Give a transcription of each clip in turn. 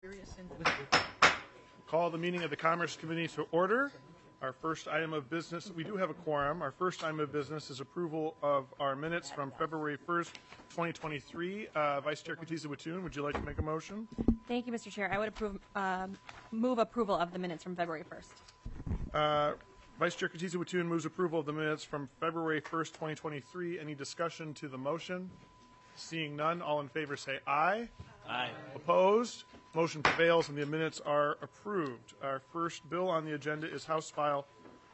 Call the meeting of the Commerce Committee to order. Our first item of business, we do have a quorum. Our first item of business is approval of our minutes from February 1st, 2023. Vice Chair Katiza-Watun, would you like to make a motion? Thank you, Mr. Chair. I would move approval of the minutes from February 1st. Vice Chair Katiza-Watun moves approval of the minutes from February 1st, 2023. Any discussion to the motion? Seeing none, all in favor say aye. Aye. Opposed? Motion prevails and the minutes are approved. Our first bill on the agenda is House File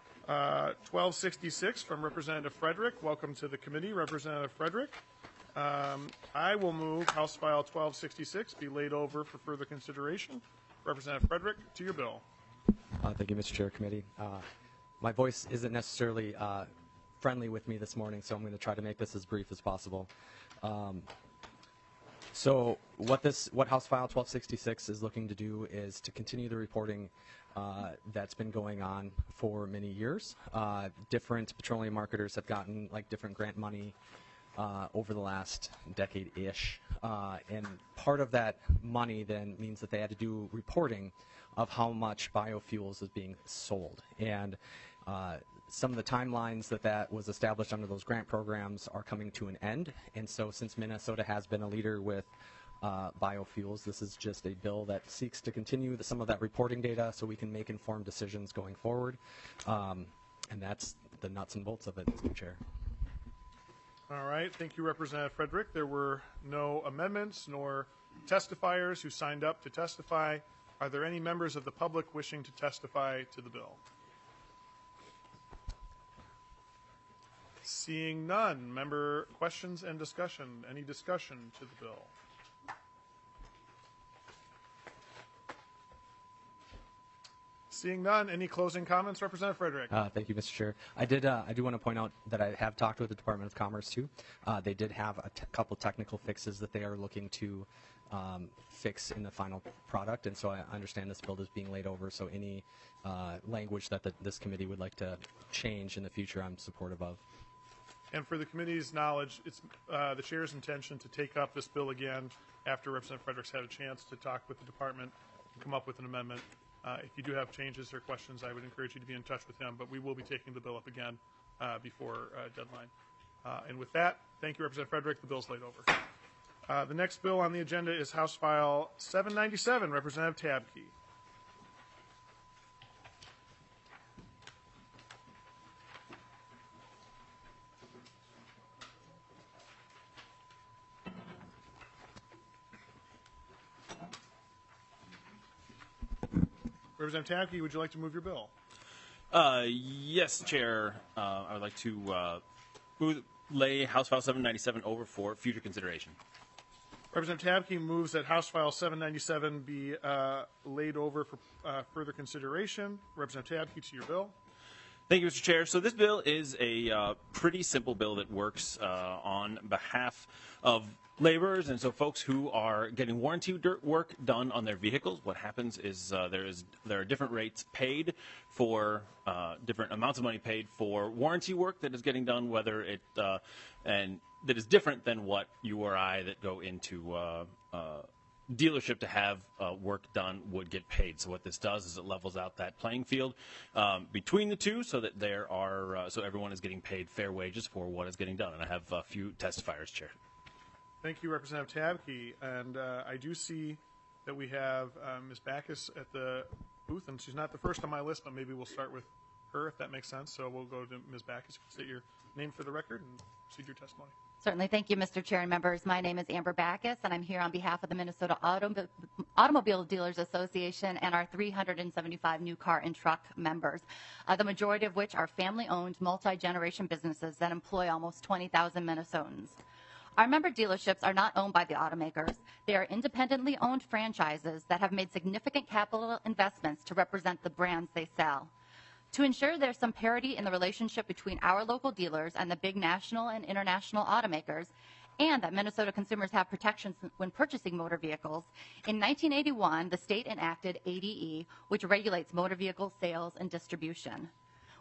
1266 from Representative Frederick. Welcome to the committee, Representative Frederick. I will move House File 1266 be laid over for further consideration. Representative Frederick, to your bill. Thank you, Mr. Chair, Committee. My voice isn't necessarily friendly with me this morning, so I'm going to try to make this as brief as possible. So what House File 1266 is looking to do is to continue the reporting that's been going on for many years. Different petroleum marketers have gotten different grant money over the last decade-ish. And part of that money then means that they had to do reporting of how much biofuels is being sold. And some of the timelines that was established under those grant programs are coming to an end. And so since Minnesota has been a leader with biofuels, this is just a bill that seeks to continue some of that reporting data so we can make informed decisions going forward. And that's the nuts and bolts of it, Mr. Chair. All right. Thank you, Representative Frederick. There were no amendments nor testifiers who signed up to testify. Are there any members of the public wishing to testify to the bill? Seeing none. Member questions and discussion. Any discussion to the bill? Seeing none. Any closing comments, Representative Frederick? Thank you, Mr. Chair. I do want to point out that I have talked with the Department of Commerce too. They did have a couple technical fixes that they are looking to fix in the final product, and so I understand this bill is being laid over. So any language that this committee would like to change in the future, I'm supportive of. And for the committee's knowledge, it's the chair's intention to take up this bill again after Representative Frederick's had a chance to talk with the department and come up with an amendment. If you do have changes or questions, I would encourage you to be in touch with him, but we will be taking the bill up again before deadline. And with that, thank you, Representative Frederick. The bill's laid over. The next bill on the agenda is House File 797, Representative Tabke. Representative Tabke, would you like to move your bill? Yes, Chair. I would like to lay House File 797 over for future consideration. Representative Tabke moves that House File 797 be laid over for further consideration. Representative Tabke, to your bill. Thank you, Mr. Chair. So this bill is a pretty simple bill that works on behalf of laborers and so folks who are getting warranty work done on their vehicles. What happens is there are different rates paid for different amounts of money paid for warranty work that is getting done, whether it and that is different than what you or I that go into dealership to have work done would get paid. So what this does is it levels out that playing field between the two, so that there are so everyone is getting paid fair wages for what is getting done. And I have a few testifiers, Chair. Thank you, Representative Tabke. And I do see that we have Ms. Backus at the booth, and she's not the first on my list, but maybe we'll start with her, if that makes sense. So we'll go to Ms. Backus. State your name for the record and proceed your testimony. Certainly. Thank you, Mr. Chair and members. My name is Amber Backus, and I'm here on behalf of the Minnesota Automobile Dealers Association and our 375 new car and truck members, the majority of which are family-owned, multi-generation businesses that employ almost 20,000 Minnesotans. Our member dealerships are not owned by the automakers. They are independently owned franchises that have made significant capital investments to represent the brands they sell. To ensure there's some parity in the relationship between our local dealers and the big national and international automakers, and that Minnesota consumers have protections when purchasing motor vehicles, in 1981, the state enacted ADE, which regulates motor vehicle sales and distribution.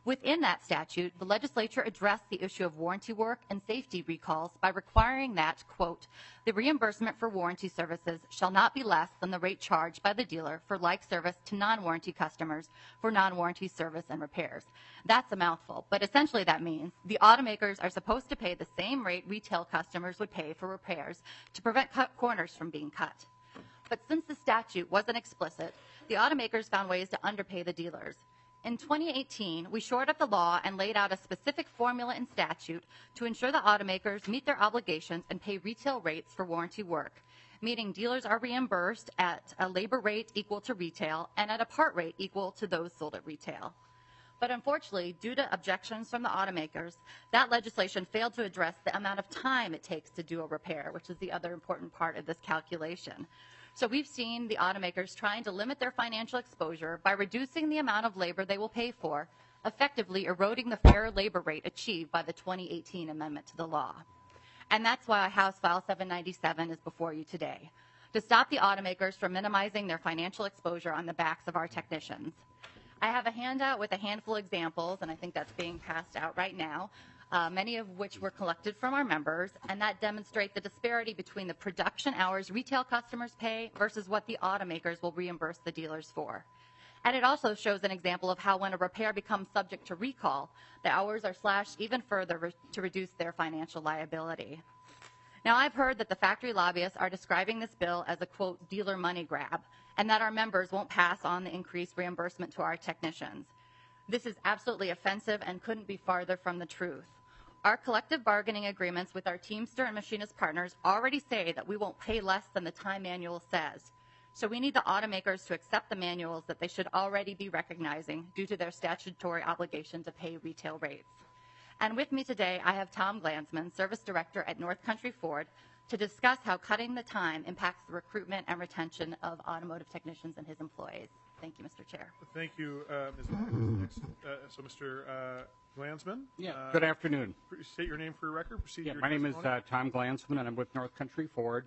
Within that statute, the legislature addressed the issue of warranty work and safety recalls by requiring that, quote, the reimbursement for warranty services shall not be less than the rate charged by the dealer for like service to non-warranty customers for non-warranty service and repairs. That's a mouthful, but essentially that means the automakers are supposed to pay the same rate retail customers would pay for repairs to prevent corners from being cut. But since the statute wasn't explicit, the automakers found ways to underpay the dealers. In 2018, we shored up the law and laid out a specific formula in statute to ensure the automakers meet their obligations and pay retail rates for warranty work, meaning dealers are reimbursed at a labor rate equal to retail and at a part rate equal to those sold at retail. But unfortunately, due to objections from the automakers, that legislation failed to address the amount of time it takes to do a repair, which is the other important part of this calculation. So we've seen the automakers trying to limit their financial exposure by reducing the amount of labor they will pay for, effectively eroding the fair labor rate achieved by the 2018 amendment to the law. And that's why House File 797 is before you today, to stop the automakers from minimizing their financial exposure on the backs of our technicians. I have a handout with a handful of examples, and I think that's being passed out right now, many of which were collected from our members, and that demonstrate the disparity between the production hours retail customers pay versus what the automakers will reimburse the dealers for. And it also shows an example of how when a repair becomes subject to recall, the hours are slashed even further to reduce their financial liability. Now, I've heard that the factory lobbyists are describing this bill as a, quote, dealer money grab, and that our members won't pass on the increased reimbursement to our technicians. This is absolutely offensive and couldn't be farther from the truth. Our collective bargaining agreements with our Teamster and Machinist partners already say that we won't pay less than the time manual says. So we need the automakers to accept the manuals that they should already be recognizing due to their statutory obligation to pay retail rates. And with me today, I have Tom Glansman, Service Director at North Country Ford, to discuss how cutting the time impacts the recruitment and retention of automotive technicians and his employees. Thank you, Mr. Chair. Thank you, Ms. Next, so Mr. Glansman. Good afternoon. State your name for your record. Proceed your My name is testimony. Tom Glansman, and I'm with North Country Ford,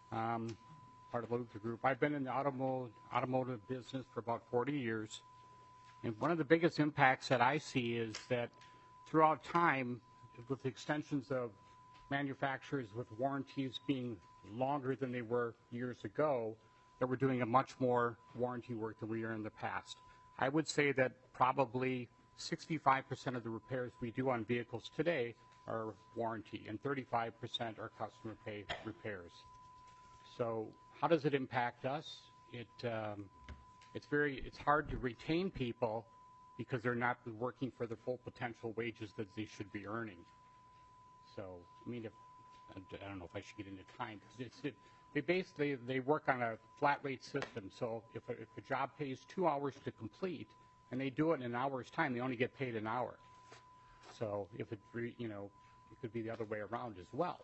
part of the Luther Group. I've been in the automotive business for about 40 years, and one of the biggest impacts that I see is that throughout time, with extensions of manufacturers with warranties being longer than they were years ago, that we're doing a much more warranty work than we were in the past. I would say that probably 65% of the repairs we do on vehicles today are warranty, and 35% are customer pay repairs. So how does it impact us? It's hard to retain people because they're not working for the full potential wages that they should be earning. So, I mean, I don't know if I should get into time, because they work on a flat rate system. So if a job pays 2 hours to complete, and they do it in an hour's time, they only get paid an hour. So if it could be the other way around as well.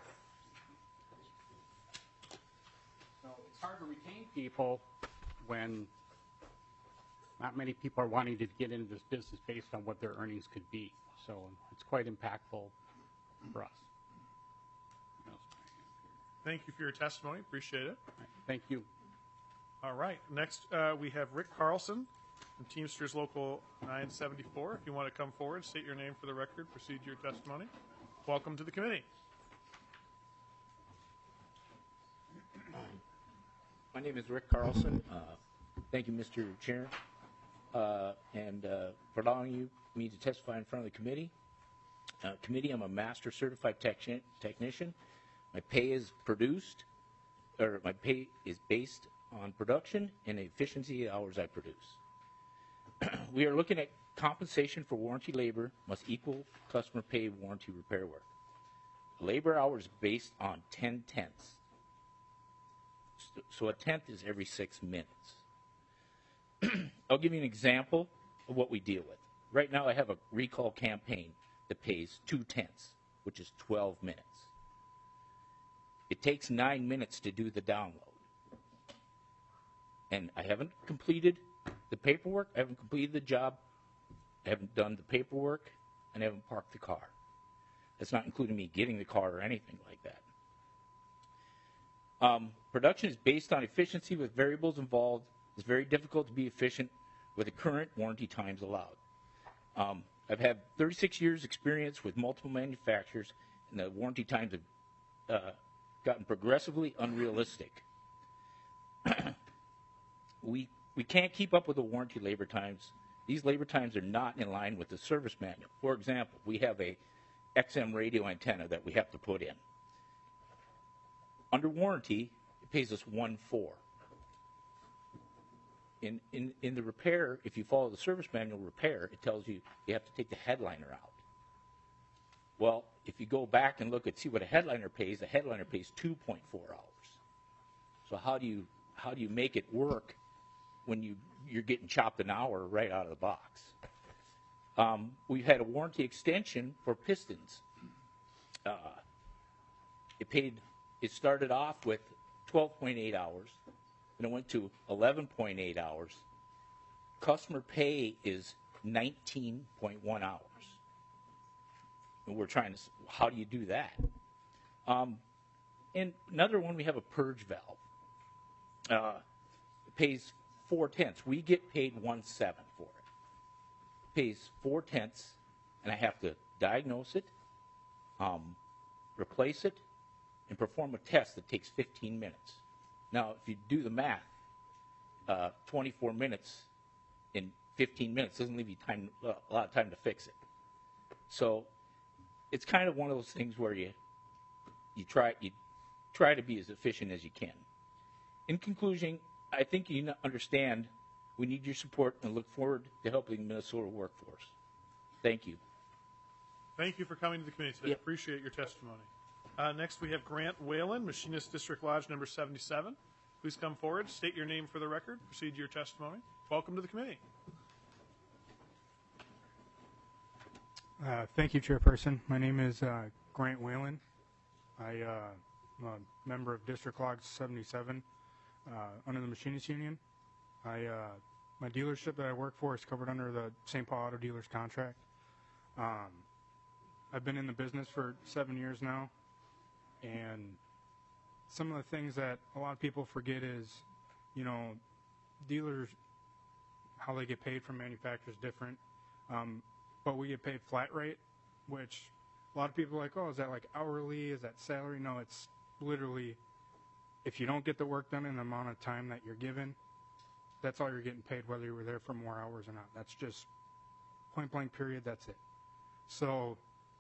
So it's hard to retain people when not many people are wanting to get into this business based on what their earnings could be. So it's quite impactful for us. Thank you for your testimony. Appreciate it. Thank you. All right. Next, we have Rick Carlson from Teamsters Local 974. If you want to come forward, state your name for the record, proceed to your testimony. Welcome to the committee. My name is Rick Carlson. Thank you, Mr. Chair, and for allowing me to testify in front of the committee. I'm a master certified technician. My pay is based on production and efficiency of hours I produce. We are looking at compensation for warranty labor must equal customer pay warranty repair work. Labor hours based on 10 tenths. So a tenth is every 6 minutes. I'll give you an example of what we deal with. Right now I have a recall campaign that pays 2 tenths, which is 12 minutes. It takes 9 minutes to do the download. And I haven't completed the paperwork, I haven't completed the job, I haven't done the paperwork, and I haven't parked the car. That's not including me getting the car or anything like that. Production is based on efficiency with variables involved. It's very difficult to be efficient with the current warranty times allowed. I've had 36 years experience with multiple manufacturers, and the warranty times have gotten progressively unrealistic. We can't keep up with the warranty labor times. These labor times are not in line with the service manual. For example, we have a XM radio antenna that we have to put in. Under warranty, it pays us 1.4. In the repair, if you follow the service manual repair, it tells you you have to take the headliner out. Well, if you go back and look and see what a headliner pays 2.4 hours. So how do you make it work when you're getting chopped an hour right out of the box? We've had a warranty extension for pistons. It started off with 12.8 hours, and it went to 11.8 hours. Customer pay is 19.1 hours. And we're trying to, how do you do that? And another one, we have a purge valve. It pays 4/10. We get paid 1.7 for it. It pays 4/10, and I have to diagnose it, replace it, and perform a test that takes 15 minutes. Now, if you do the math, 24 minutes in 15 minutes doesn't leave you a lot of time to fix it. So it's kind of one of those things where you try to be as efficient as you can. In conclusion, I think you understand we need your support and look forward to helping the Minnesota workforce. Thank you. Thank you for coming to the committee today. Yep. Appreciate your testimony. Next, we have Grant Whalen, Machinist District Lodge number 77. Please come forward, state your name for the record, proceed to your testimony. Welcome to the committee. Thank you, Chairperson. My name is Grant Whalen. I'm a member of District Lodge 77 under the Machinists Union. My dealership that I work for is covered under the St. Paul Auto Dealers contract. I've been in the business for 7 years now, and some of the things that a lot of people forget is, dealers, how they get paid from manufacturers different. But we get paid flat rate, which a lot of people are like, oh, is that like hourly? Is that salary? No, it's literally, if you don't get the work done in the amount of time that you're given, that's all you're getting paid, whether you were there for more hours or not. That's just point blank period, that's it. So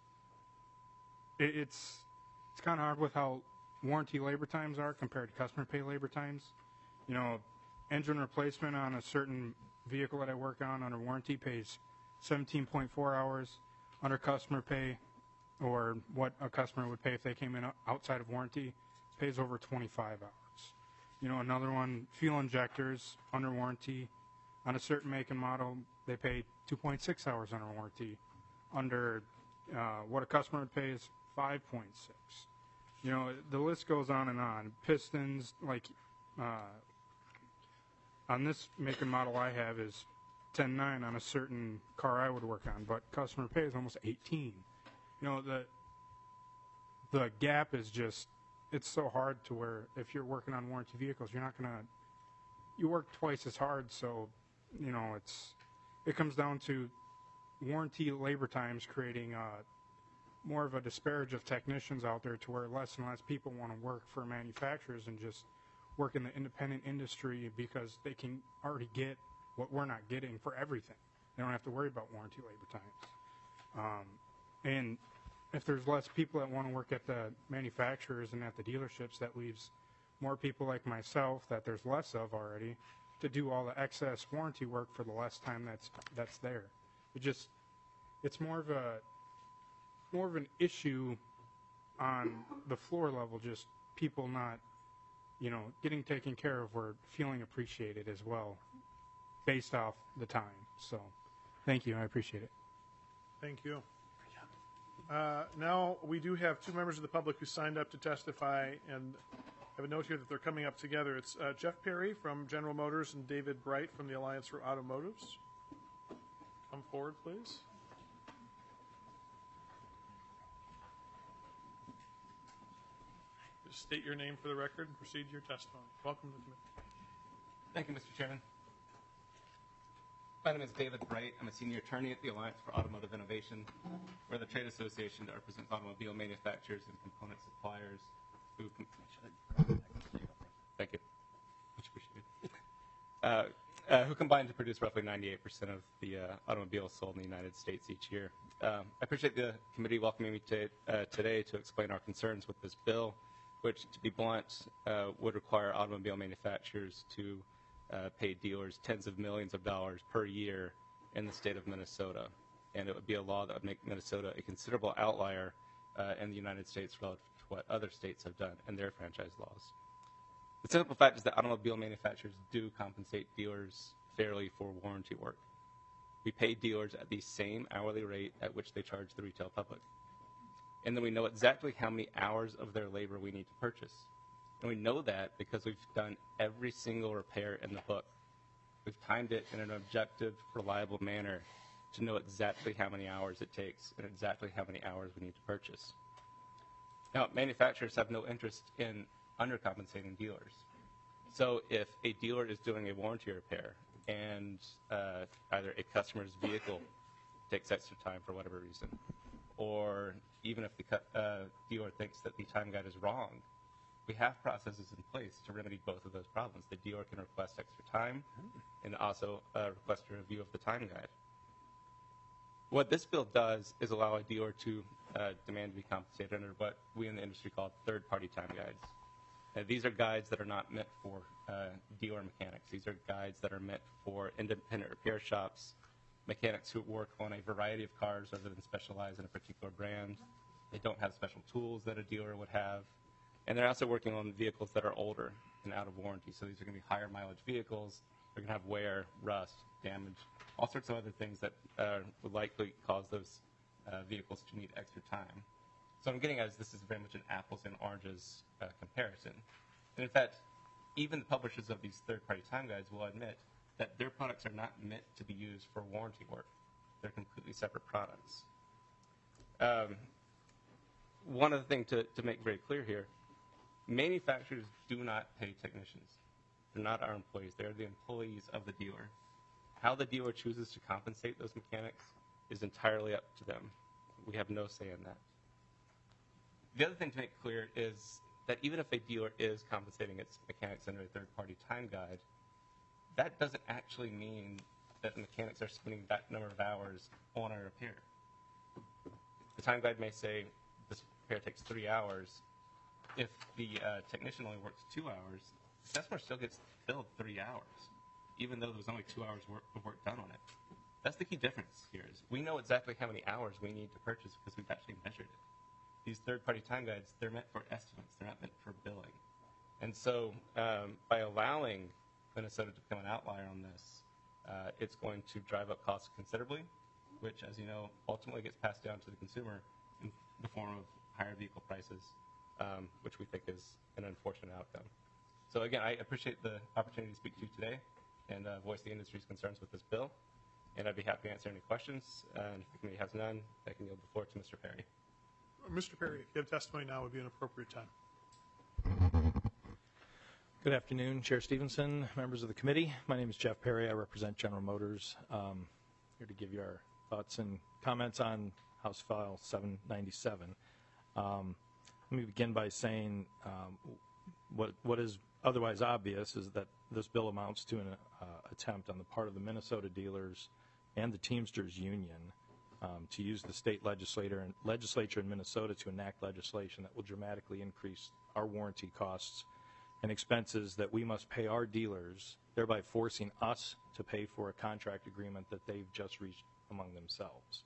it's kind of hard with how warranty labor times are compared to customer pay labor times. Engine replacement on a certain vehicle that I work on under warranty pays 17.4 hours. Under customer pay, or what a customer would pay if they came in outside of warranty, pays over 25 hours. Another one, fuel injectors under warranty. On a certain make and model, they pay 2.6 hours under warranty. Under what a customer would pay is 5.6. The list goes on and on. Pistons, like on this make and model I have is 10.9 on a certain car I would work on, but customer pay is almost 18. The gap is just, it's so hard to where if you're working on warranty vehicles, you work twice as hard. So, it comes down to warranty labor times creating more of a disparage of technicians out there to where less and less people want to work for manufacturers and just work in the independent industry because they can already get what we're not getting for everything. They don't have to worry about warranty labor times. And if there's less people that want to work at the manufacturers and at the dealerships, that leaves more people like myself that there's less of already to do all the excess warranty work for the less time that's there. It's more of an issue on the floor level, just people not, getting taken care of or feeling appreciated as well, based off the time. So, thank you. I appreciate it. Thank you. Now, we do have two members of the public who signed up to testify, and I have a note here that they're coming up together. It's Jeff Perry from General Motors and David Bright from the Alliance for Automotives. Come forward, please. Just state your name for the record and proceed to your testimony. Welcome to the committee. Thank you, Mr. Chairman. My name is David Bright. I'm a senior attorney at the Alliance for Automotive Innovation. We're the trade association that represents automobile manufacturers and component suppliers who thank you. Much appreciated. Who combine to produce roughly 98% of the automobiles sold in the United States each year. I appreciate the committee welcoming me today to explain our concerns with this bill, which, to be blunt, would require automobile manufacturers to pay dealers tens of millions of dollars per year in the state of Minnesota. And it would be a law that would make Minnesota a considerable outlier in the United States relative to what other states have done in their franchise laws. The simple fact is that automobile manufacturers do compensate dealers fairly for warranty work. We pay dealers at the same hourly rate at which they charge the retail public. And then we know exactly how many hours of their labor we need to purchase. And we know that because we've done every single repair in the book. We've timed it in an objective, reliable manner to know exactly how many hours it takes and exactly how many hours we need to purchase. Now, manufacturers have no interest in undercompensating dealers. So if a dealer is doing a warranty repair and either a customer's vehicle takes extra time for whatever reason, or even if the dealer thinks that the time guide is wrong, we have processes in place to remedy both of those problems. The dealer can request extra time and also request a review of the time guide. What this bill does is allow a dealer to demand to be compensated under what we in the industry call third-party time guides. These are guides that are not meant for dealer mechanics. These are guides that are meant for independent repair shops, mechanics who work on a variety of cars rather than specialize in a particular brand. They don't have special tools that a dealer would have. And they're also working on vehicles that are older and out of warranty. So these are going to be higher mileage vehicles. They're going to have wear, rust, damage, all sorts of other things that would likely cause those vehicles to need extra time. So what I'm getting at is this is very much an apples and oranges comparison. And in fact, even the publishers of these third-party time guides will admit that their products are not meant to be used for warranty work. They're completely separate products. One other thing to make very clear here, manufacturers do not pay technicians. They're not our employees. They're the employees of the dealer. How the dealer chooses to compensate those mechanics is entirely up to them. We have no say in that. The other thing to make clear is that even if a dealer is compensating its mechanics under a third-party time guide, that doesn't actually mean that the mechanics are spending that number of hours on a repair. The time guide may say this repair takes 3 hours. If the technician only works 2 hours, the customer still gets billed 3 hours, even though there was only 2 hours of work done on it. That's the key difference here is we know exactly how many hours we need to purchase because we've actually measured it. These third-party time guides, they're meant for estimates. They're not meant for billing. And so by allowing Minnesota to become an outlier on this, it's going to drive up costs considerably, which, as you know, ultimately gets passed down to the consumer in the form of higher vehicle prices, which we think is an unfortunate outcome. So again, I appreciate the opportunity to speak to you today and voice the industry's concerns with this bill. And I'd be happy to answer any questions. And if the committee has none, I can yield the floor to Mr. Perry. Mr. Perry, if you have testimony now would be an appropriate time. Good afternoon, Chair Stevenson, members of the committee. My name is Jeff Perry. I represent General Motors. Here to give you our thoughts and comments on House File 797. Let me begin by saying what is otherwise obvious is that this bill amounts to an attempt on the part of the Minnesota dealers and the Teamsters Union to use the state legislature in Minnesota to enact legislation that will dramatically increase our warranty costs and expenses that we must pay our dealers, thereby forcing us to pay for a contract agreement that they've just reached among themselves.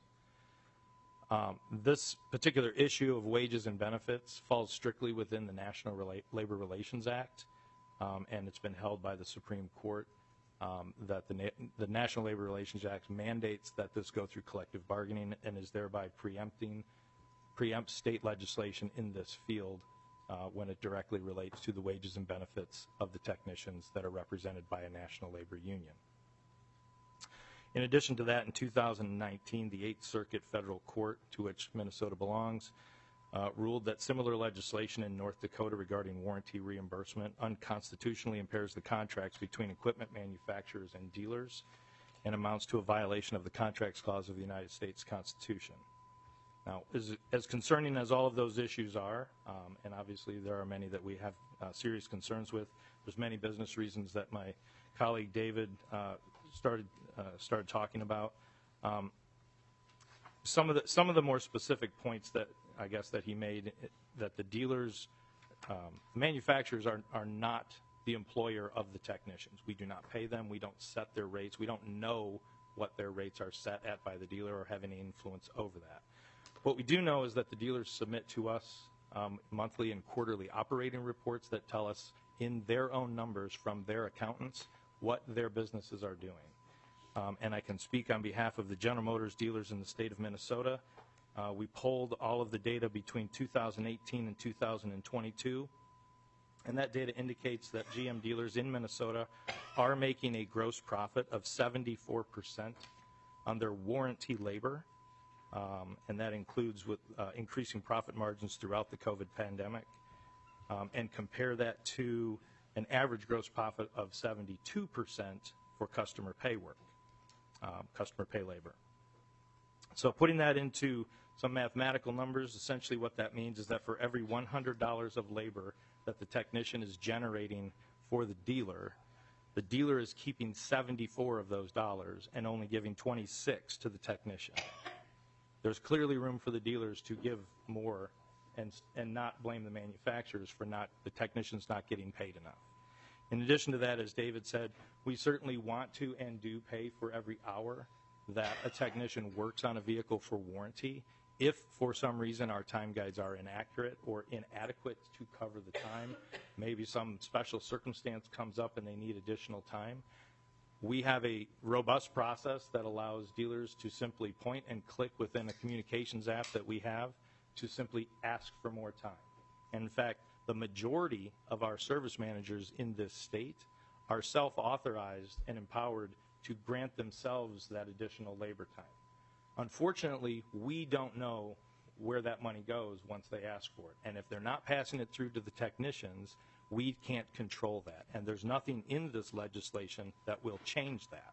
This particular issue of wages and benefits falls strictly within the National Labor Relations Act, and it's been held by the Supreme Court that the National Labor Relations Act mandates that this go through collective bargaining and is thereby preempts state legislation in this field when it directly relates to the wages and benefits of the technicians that are represented by a national labor union. In addition to that, in 2019, the 8th Circuit Federal Court, to which Minnesota belongs, ruled that similar legislation in North Dakota regarding warranty reimbursement unconstitutionally impairs the contracts between equipment manufacturers and dealers and amounts to a violation of the Contracts Clause of the United States Constitution. Now, as concerning as all of those issues are, and obviously there are many that we have serious concerns with, there's many business reasons that my colleague David started talking about. Some of the more specific points that I guess that he made, that the dealers, manufacturers are not the employer of the technicians. We do not pay them. We don't set their rates. We don't know what their rates are set at by the dealer or have any influence over that. What we do know is that the dealers submit to us monthly and quarterly operating reports that tell us in their own numbers from their accountants what their businesses are doing. And I can speak on behalf of the General Motors dealers in the state of Minnesota. We polled all of the data between 2018 and 2022, and that data indicates that GM dealers in Minnesota are making a gross profit of 74% on their warranty labor, and that includes with increasing profit margins throughout the COVID pandemic, and compare that to an average gross profit of 72% for customer pay work, customer pay labor. So putting that into some mathematical numbers, essentially what that means is that for every $100 of labor that the technician is generating for the dealer is keeping 74 of those dollars and only giving 26 to the technician. There's clearly room for the dealers to give more and not blame the manufacturers for the technicians not getting paid enough. In addition to that, as David said, we certainly want to and do pay for every hour that a technician works on a vehicle for warranty. If for some reason our time guides are inaccurate or inadequate to cover the time, maybe some special circumstance comes up and they need additional time, we have a robust process that allows dealers to simply point and click within a communications app that we have to simply ask for more time. And in fact, the majority of our service managers in this state are self-authorized and empowered to grant themselves that additional labor time. Unfortunately, we don't know where that money goes once they ask for it. And if they're not passing it through to the technicians, we can't control that. And there's nothing in this legislation that will change that.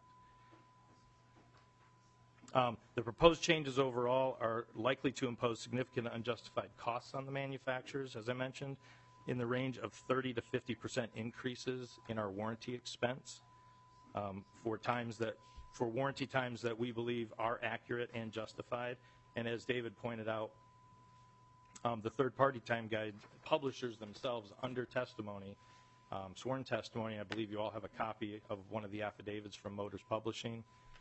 The proposed changes overall are likely to impose significant unjustified costs on the manufacturers, as I mentioned, in the range of 30 to 50% increases in our warranty expense for warranty times that we believe are accurate and justified. And as David pointed out, the third-party time guide publishers themselves under testimony, sworn testimony, I believe you all have a copy of one of the affidavits from Motors Publishing,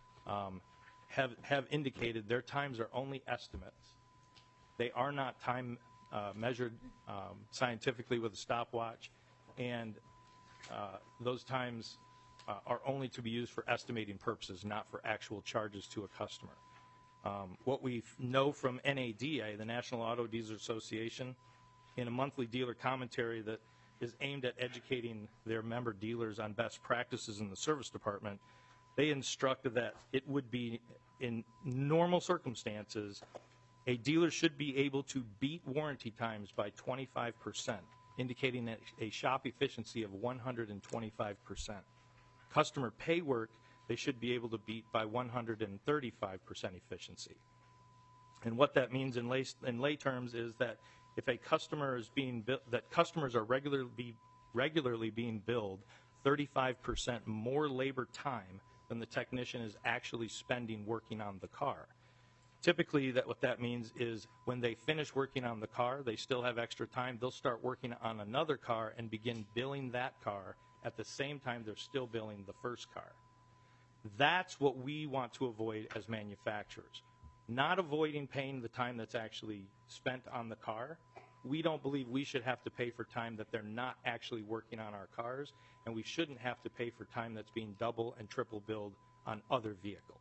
have indicated their times are only estimates. They are not time measured scientifically with a stopwatch, and those times are only to be used for estimating purposes, not for actual charges to a customer. What we know from NADA, the National Auto Dealers Association, in a monthly dealer commentary that is aimed at educating their member dealers on best practices in the service department, they instructed that it would be, in normal circumstances, a dealer should be able to beat warranty times by 25%, indicating a shop efficiency of 125%. Customer pay work, they should be able to beat by 135% efficiency. And what that means in lay terms is that if a customer is that customers are regularly being billed 35% more labor time than the technician is actually spending working on the car. Typically, what that means is when they finish working on the car, they still have extra time. They'll start working on another car and begin billing that car at the same time they're still billing the first car. That's what we want to avoid as manufacturers. Not avoiding paying the time that's actually spent on the car. We don't believe we should have to pay for time that they're not actually working on our cars, and we shouldn't have to pay for time that's being double and triple billed on other vehicles.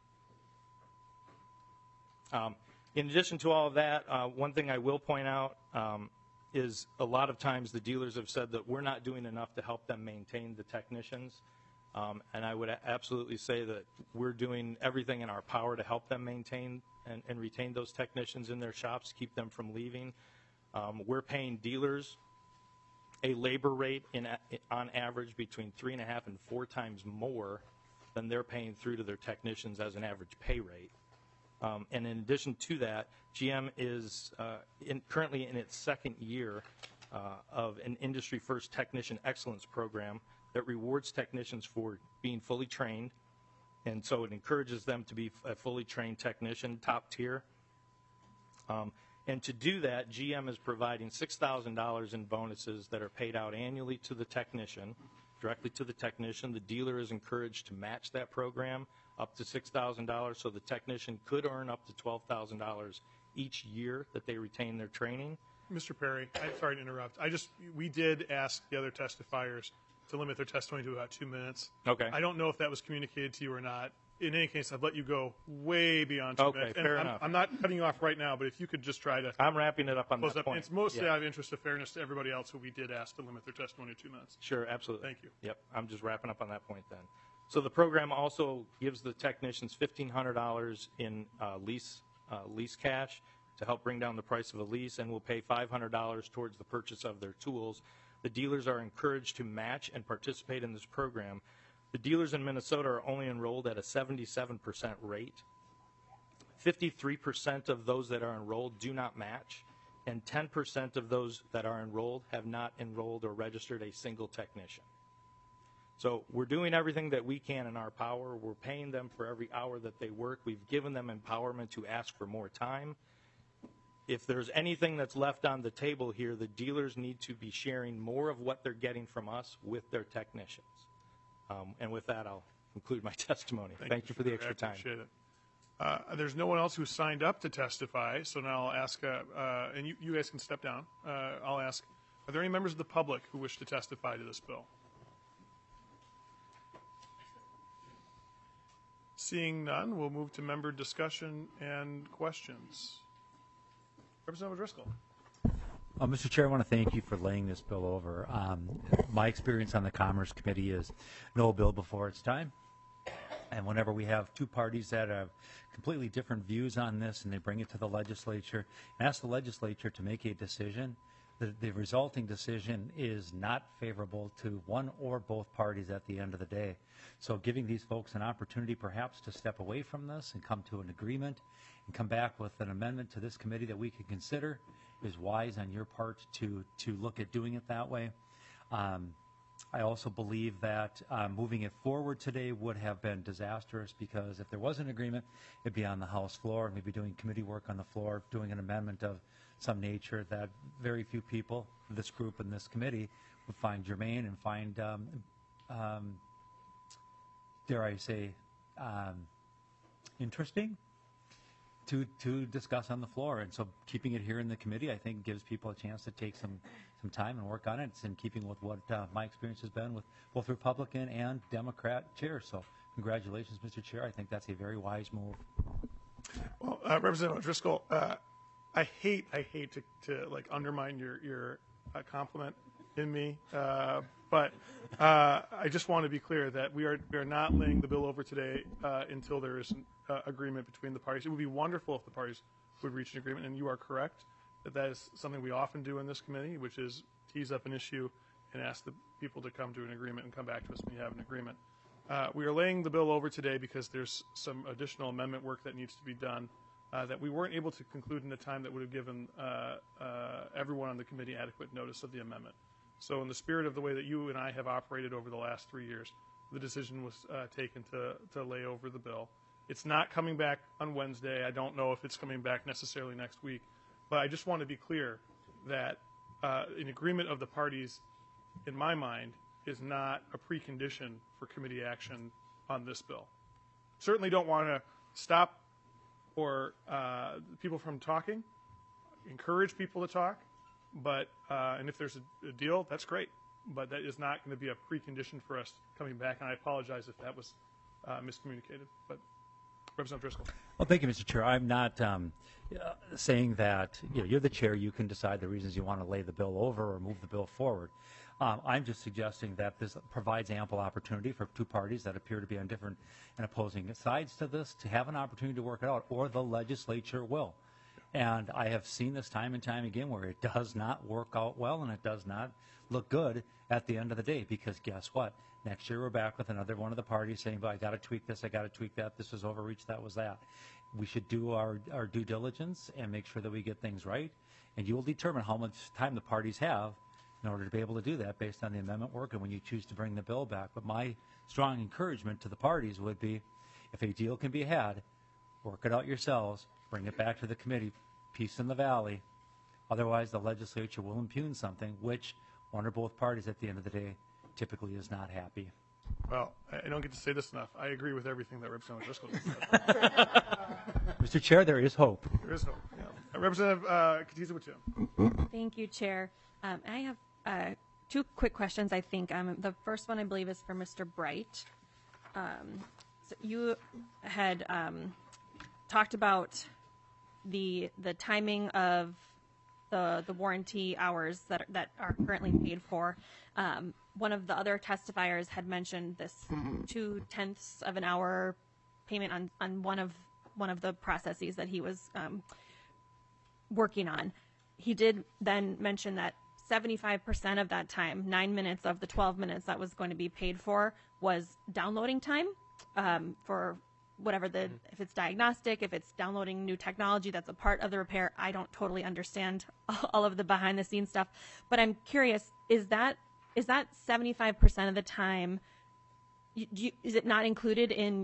In addition to all of that, one thing I will point out is a lot of times the dealers have said that we're not doing enough to help them maintain the technicians. And I would absolutely say that we're doing everything in our power to help them maintain and retain those technicians in their shops, keep them from leaving. We're paying dealers a labor rate on average between 3.5 and 4 times more than they're paying through to their technicians as an average pay rate. And in addition to that, GM is currently in its second year of an industry-first technician excellence program that rewards technicians for being fully trained. And so it encourages them to be a fully trained technician, top tier. And to do that, GM is providing $6,000 in bonuses that are paid out annually to the technician, directly to the technician. The dealer is encouraged to match that program up to $6,000, so the technician could earn up to $12,000 each year that they retain their training. Mr. Perry, I'm sorry to interrupt. We did ask the other testifiers to limit their testimony to about 2 minutes. Okay. I don't know if that was communicated to you or not. In any case, I've let you go way beyond 2 minutes. Okay, fair enough. I'm not cutting you off right now, but if you could just try to I'm wrapping it up on close that up. point. It's mostly Yeah. out of interest of fairness to everybody else who we did ask to limit their testimony to 2 minutes. Sure, absolutely. Thank you. Yep, I'm just wrapping up on that point then. So the program also gives the technicians $1,500 in lease cash to help bring down the price of a lease, and will pay $500 towards the purchase of their tools. The dealers are encouraged to match and participate in this program. The dealers in Minnesota are only enrolled at a 77% rate. 53% of those that are enrolled do not match, and 10% of those that are enrolled have not enrolled or registered a single technician. So we're doing everything that we can in our power. We're paying them for every hour that they work. We've given them empowerment to ask for more time. If there's anything that's left on the table here, the dealers need to be sharing more of what they're getting from us with their technicians. And with that, I'll conclude my testimony. Thank you for the extra time. I appreciate it. There's no one else who signed up to testify, so now I'll ask, and you guys can step down. I'll ask, are there any members of the public who wish to testify to this bill? Seeing none, we'll move to member discussion and questions. Representative Driscoll. Mr. Chair, I want to thank you for laying this bill over. My experience on the Commerce Committee is no bill before its time. And whenever we have two parties that have completely different views on this and they bring it to the legislature and ask the legislature to make a decision, the resulting decision is not favorable to one or both parties at the end of the day. So giving these folks an opportunity perhaps to step away from this and come to an agreement and come back with an amendment to this committee that we can consider is wise on your part to look at doing it that way. I also believe that moving it forward today would have been disastrous, because if there was an agreement, it'd be on the House floor, maybe doing committee work on the floor, doing an amendment of some nature that very few people, this group and this committee, would find germane and find, dare I say, interesting to discuss on the floor. And so keeping it here in the committee, I think, gives people a chance to take some time and work on it. It's in keeping with what my experience has been with both Republican and Democrat chairs. So congratulations, Mr. Chair. I think that's a very wise move. Well, Representative Driscoll, I hate to like undermine your compliment in me, but I just want to be clear that we are not laying the bill over today until there is an agreement between the parties. It would be wonderful if the parties would reach an agreement, and you are correct that is something we often do in this committee, which is tease up an issue and ask the people to come to an agreement and come back to us when you have an agreement. We are laying the bill over today because there's some additional amendment work that needs to be done that we weren't able to conclude in the time that would have given everyone on the committee adequate notice of the amendment. So in the spirit of the way that you and I have operated over the last 3 years, the decision was taken to lay over the bill. It's not coming back on Wednesday. I don't know if it's coming back necessarily next week. But I just want to be clear that an agreement of the parties, in my mind, is not a precondition for committee action on this bill. Certainly don't want to stop or people from talking, encourage people to talk, but and if there's a deal, that's great. But that is not going to be a precondition for us coming back, and I apologize if that was miscommunicated. But Representative Driscoll. Well, thank you, Mr. Chair. I'm not saying that you're the chair. You can decide the reasons you want to lay the bill over or move the bill forward. I'm just suggesting that this provides ample opportunity for two parties that appear to be on different and opposing sides to this to have an opportunity to work it out, or the legislature will. And I have seen this time and time again where it does not work out well and it does not look good at the end of the day, because guess what? Next year, we're back with another one of the parties saying, "But I got to tweak this, I got to tweak that. This was overreach, that was that." We should do our due diligence and make sure that we get things right. And you will determine how much time the parties have in order to be able to do that based on the amendment work and when you choose to bring the bill back. But my strong encouragement to the parties would be, if a deal can be had, work it out yourselves, bring it back to the committee, peace in the valley. Otherwise, the legislature will impugn something, which one or both parties at the end of the day typically is not happy. Well, I don't get to say this enough. I agree with everything that Representative Driscoll just said. Mr. Chair, there is hope. There is hope. Yeah. Representative Katiza Watu. Thank you, Chair. I have two quick questions, I think. The first one, I believe, is for Mr. Bright. So you had talked about the timing of the warranty hours that are currently paid for. One of the other testifiers had mentioned this 0.2 of an hour payment on one of the processes that he was working on. He did then mention that 75% of that time, 9 minutes of the 12 minutes that was going to be paid for, was downloading time for whatever if it's diagnostic, if it's downloading new technology that's a part of the repair. I don't totally understand all of the behind the scenes stuff, but I'm curious, is that 75% of the time, is it not included in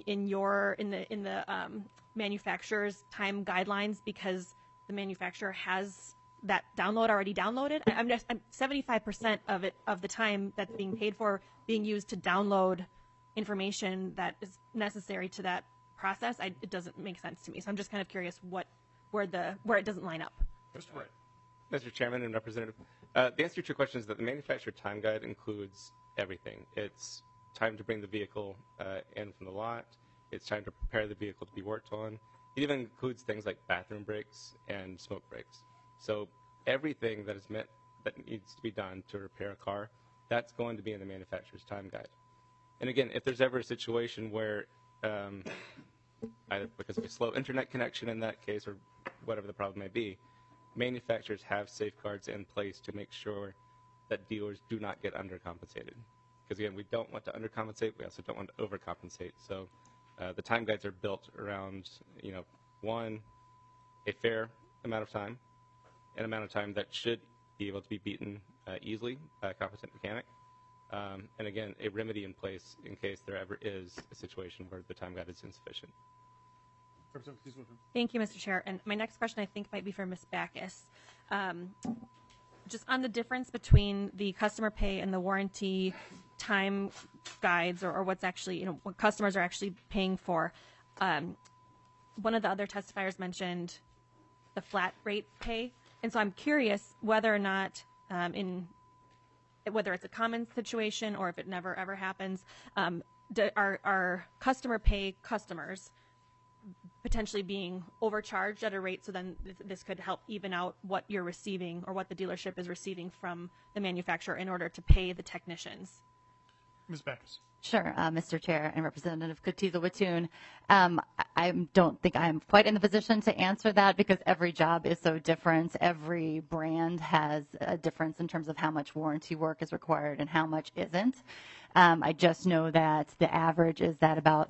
the manufacturer's time guidelines because the manufacturer has that download already downloaded? I'm 75% of the time that's being paid for being used to download information that is necessary to that process. It doesn't make sense to me. So I'm just kind of curious where it doesn't line up. Mr. Bright. Mr. Chairman and Representative, the answer to your question is that the manufacturer time guide includes everything. It's time to bring the vehicle in from the lot. It's time to prepare the vehicle to be worked on. It even includes things like bathroom breaks and smoke breaks. So everything that needs to be done to repair a car, that's going to be in the manufacturer's time guide. And again, if there's ever a situation where either because of a slow internet connection in that case or whatever the problem may be, manufacturers have safeguards in place to make sure that dealers do not get undercompensated. Because again, we don't want to undercompensate, we also don't want to overcompensate. So the time guides are built around, one, a fair amount of time, an amount of time that should be able to be beaten easily by a competent mechanic, and again, a remedy in place in case there ever is a situation where the time guide is insufficient. Thank you, Mr. Chair. And my next question, I think, might be for Ms. Backus. Just on the difference between the customer pay and the warranty time guides, or what's actually, what customers are actually paying for. One of the other testifiers mentioned the flat rate pay. And so I'm curious whether or not, whether it's a common situation or if it never ever happens, are customer pay customers potentially being overcharged at a rate, so then this could help even out what you're receiving or what the dealership is receiving from the manufacturer in order to pay the technicians? Ms. Backus. Sure, Mr. Chair and Representative Katiza Watoon. I don't think I'm quite in the position to answer that because every job is so different. Every brand has a difference in terms of how much warranty work is required and how much isn't. I just know that the average is that about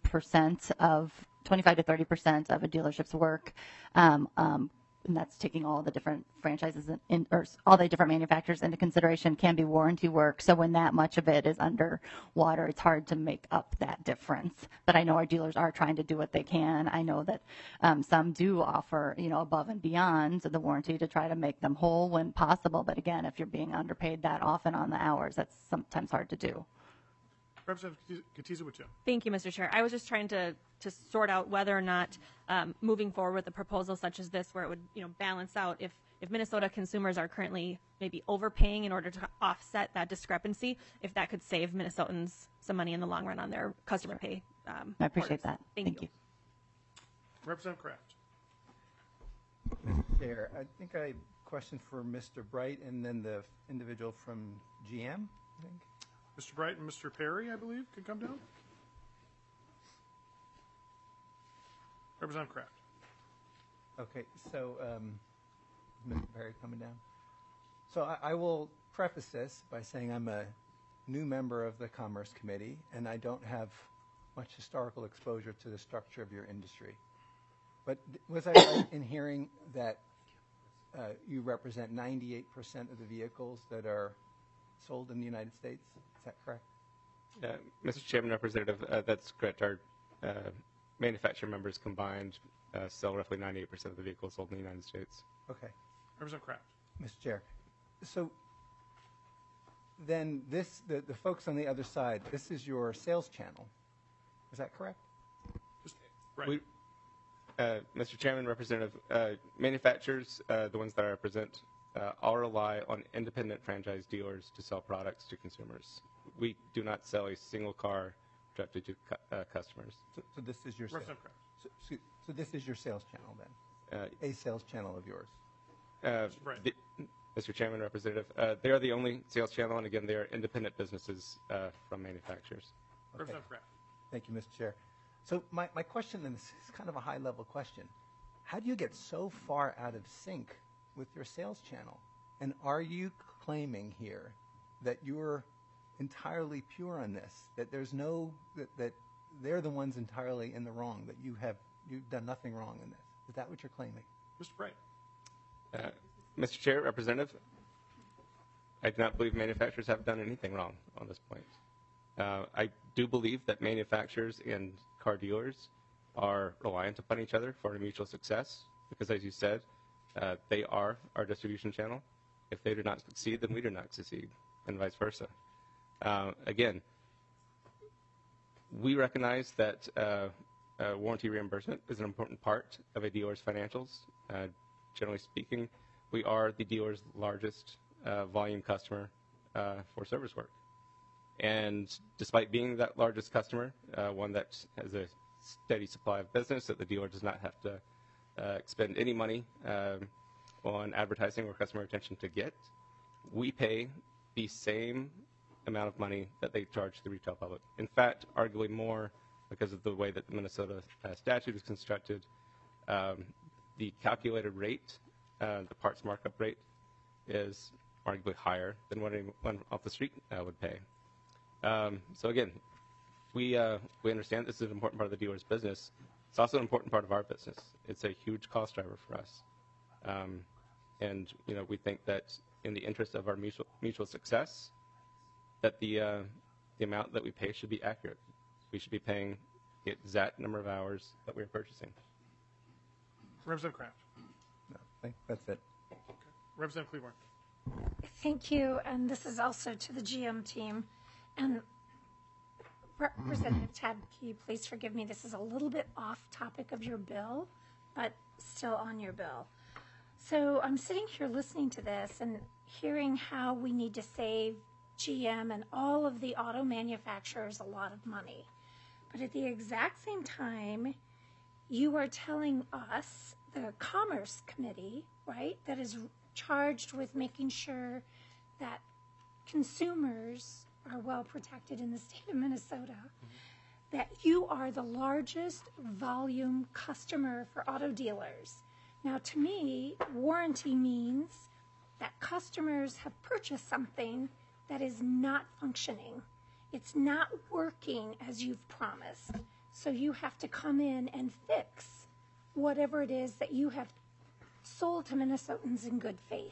25 to 30% of a dealership's work, and that's taking all the different franchises or all the different manufacturers into consideration, can be warranty work. So when that much of it is underwater, it's hard to make up that difference. But I know our dealers are trying to do what they can. I know that some do offer, above and beyond the warranty to try to make them whole when possible. But again, if you're being underpaid that often on the hours, that's sometimes hard to do. Representative Katiza Watu. Thank you, Mr. Chair. I was just trying to sort out whether or not moving forward with a proposal such as this, where it would balance out if Minnesota consumers are currently maybe overpaying in order to offset that discrepancy, if that could save Minnesotans some money in the long run on their customer pay. I appreciate that. Thank you. Representative Kraft. Mr. Chair, I think I have a question for Mr. Bright and then the individual from GM, I think. Mr. Bright and Mr. Perry, I believe, could come down. Representative Kraft. Okay, so Mr. Perry coming down. So I will preface this by saying I'm a new member of the Commerce Committee, and I don't have much historical exposure to the structure of your industry. But was I right in hearing that you represent 98% of the vehicles that are sold in the United States? Is that correct? Mr. Chairman, Representative, that's correct. Our manufacturer members combined sell roughly 98% of the vehicles sold in the United States. Okay. Representative Kraft. Mr. Chair. So then this, the folks on the other side, this is your sales channel. Is that correct? Right. Mr. Chairman, Representative, manufacturers, the ones that I represent, all rely on independent franchise dealers to sell products to consumers. We do not sell a single car directly to customers. So this is your sales. Representative Kraft. So this is your sales channel then? A sales channel of yours? Right. Mr. Chairman, Representative, they are the only sales channel, and again, they are independent businesses from manufacturers. Okay. Representative Kraft. Thank you, Mr. Chair. So my question, and this is kind of a high-level question, how do you get so far out of sync with your sales channel? And are you claiming here that you're entirely pure on this, that there's no, that they're the ones entirely in the wrong, that you've done nothing wrong in this? Is that what you're claiming? Mr. Bright. Mr. Chair, Representative, I do not believe manufacturers have done anything wrong on this point. I do believe that manufacturers and car dealers are reliant upon each other for mutual success because, as you said, they are our distribution channel. If they do not succeed, then we do not succeed, and vice versa. Again, we recognize that warranty reimbursement is an important part of a dealer's financials. Generally speaking, we are the dealer's largest volume customer for service work. And despite being that largest customer, one that has a steady supply of business, that the dealer does not have to expend any money on advertising or customer retention to get, we pay the same amount of money that they charge the retail public. In fact, arguably more because of the way that the Minnesota statute is constructed. The calculated rate, the parts markup rate, is arguably higher than what anyone off the street would pay. So again, we understand this is an important part of the dealer's business. It's also an important part of our business. It's a huge cost driver for us. And we think that in the interest of our mutual success, that the amount that we pay should be accurate. We should be paying the exact number of hours that we're purchasing. Representative Kraft. No, that's it. Okay. Representative Cleburne. Thank you, and this is also to the GM team. And Representative Tabke, please forgive me, this is a little bit off topic of your bill, but still on your bill. So I'm sitting here listening to this and hearing how we need to save GM and all of the auto manufacturers a lot of money. But at the exact same time, you are telling us, the Commerce Committee, right, that is charged with making sure that consumers are well protected in the state of Minnesota, that you are the largest volume customer for auto dealers. Now, to me, warranty means that customers have purchased something that is not functioning. It's not working as you've promised. So you have to come in and fix whatever it is that you have sold to Minnesotans in good faith.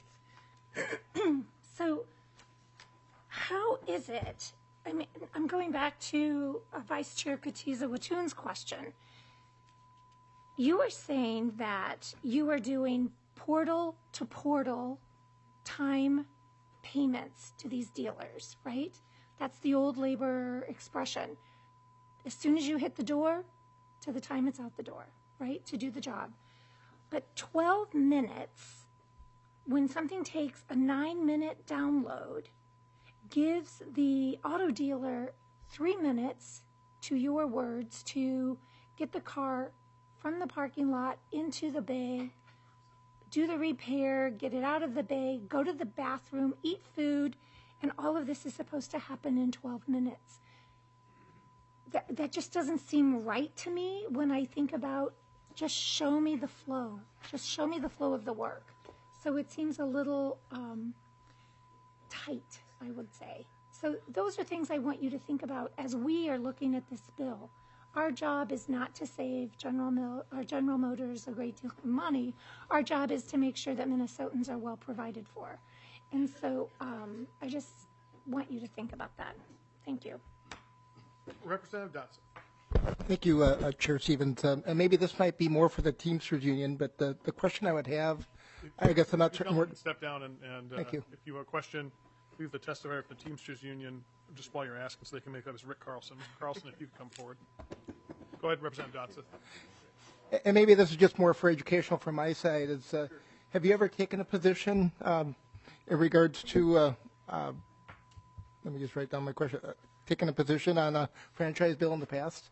So how is it? I mean, I'm going back to Vice Chair Katiza-Watoon's question. You are saying that you are doing portal-to-portal time payments to these dealers, right? That's the old labor expression. As soon as you hit the door to the time it's out the door, right, to do the job. But 12 minutes, when something takes a 9-minute download, gives the auto dealer 3 minutes, to your words, to get the car from the parking lot into the bay, do the repair, get it out of the bay, go to the bathroom, eat food, and all of this is supposed to happen in 12 minutes. That just doesn't seem right to me when I think about just show me the flow. Just show me the flow of the work. So it seems a little tight, I would say. So those are things I want you to think about as we are looking at this bill. Our job is not to save General Motors a great deal of money. Our job is to make sure that Minnesotans are well provided for. And so I just want you to think about that. Thank you. Representative Dotson. Thank you, Chair Stevens. And maybe this might be more for the Teamsters Union, but the question I would have, I guess I'm not certain where. Step down and Thank you. If you have a question, leave the testifier for the Teamsters Union just while you're asking, so they can make that as Rick Carlson. Mr. Carlson, if you could come forward. Go ahead, Representative Dotson. And maybe this is just more for educational from my side. Is have you ever taken a position in regards to? Let me just write down my question. Taken a position on a franchise bill in the past?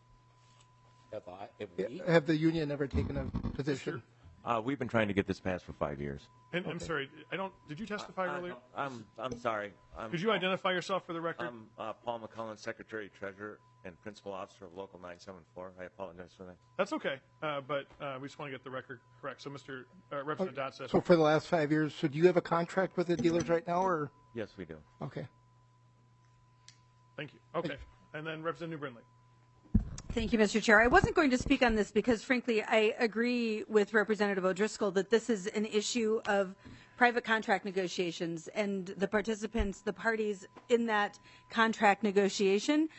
Have the union ever taken a position? We've been trying to get this passed for 5 years. And I'm sorry, did you testify earlier? I'm sorry. Could you identify yourself for the record? I'm Paul McCullen, Secretary Treasurer and Principal Officer of Local 974. I apologize for that. That's okay, but we just want to get the record correct. So, Mr. Representative Dotson. So for the last 5 years, so do you have a contract with the dealers right now, or? Yes, we do. Okay. Thank you. Okay. And then Representative New Brindley. Thank you, Mr. Chair. I wasn't going to speak on this because, frankly, I agree with Representative O'Driscoll that this is an issue of private contract negotiations, and the participants, the parties in that contract negotiation,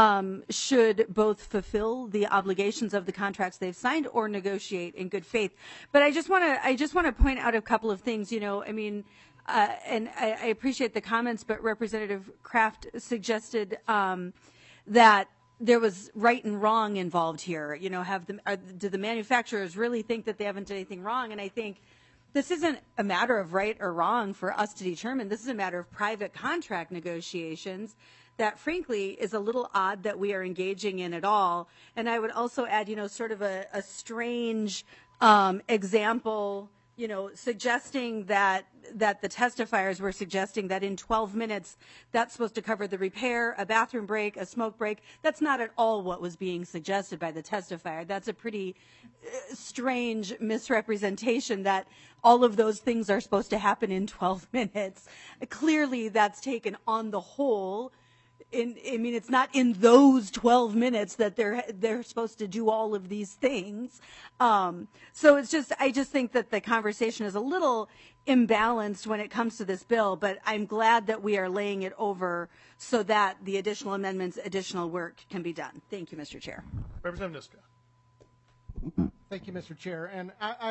should both fulfill the obligations of the contracts they've signed or negotiate in good faith. But I just want to point out a couple of things. You know, I mean. And I appreciate the comments, but Representative Kraft suggested that there was right and wrong involved here. You know, do the manufacturers really think that they haven't done anything wrong? And I think this isn't a matter of right or wrong for us to determine. This is a matter of private contract negotiations that, frankly, is a little odd that we are engaging in at all. And I would also add, you know, sort of a strange example. You know, suggesting that the testifiers were suggesting that in 12 minutes that's supposed to cover the repair, a bathroom break, a smoke break. That's not at all what was being suggested by the testifier. That's a pretty strange misrepresentation that all of those things are supposed to happen in 12 minutes. Clearly, that's taken on the whole. I mean, it's not in those 12 minutes that they're supposed to do all of these things. So I just think that the conversation is a little imbalanced when it comes to this bill, but I'm glad that we are laying it over so that the additional amendments, additional work can be done. Thank you, Mr. Chair. Representative Niska. Thank you, Mr. Chair. And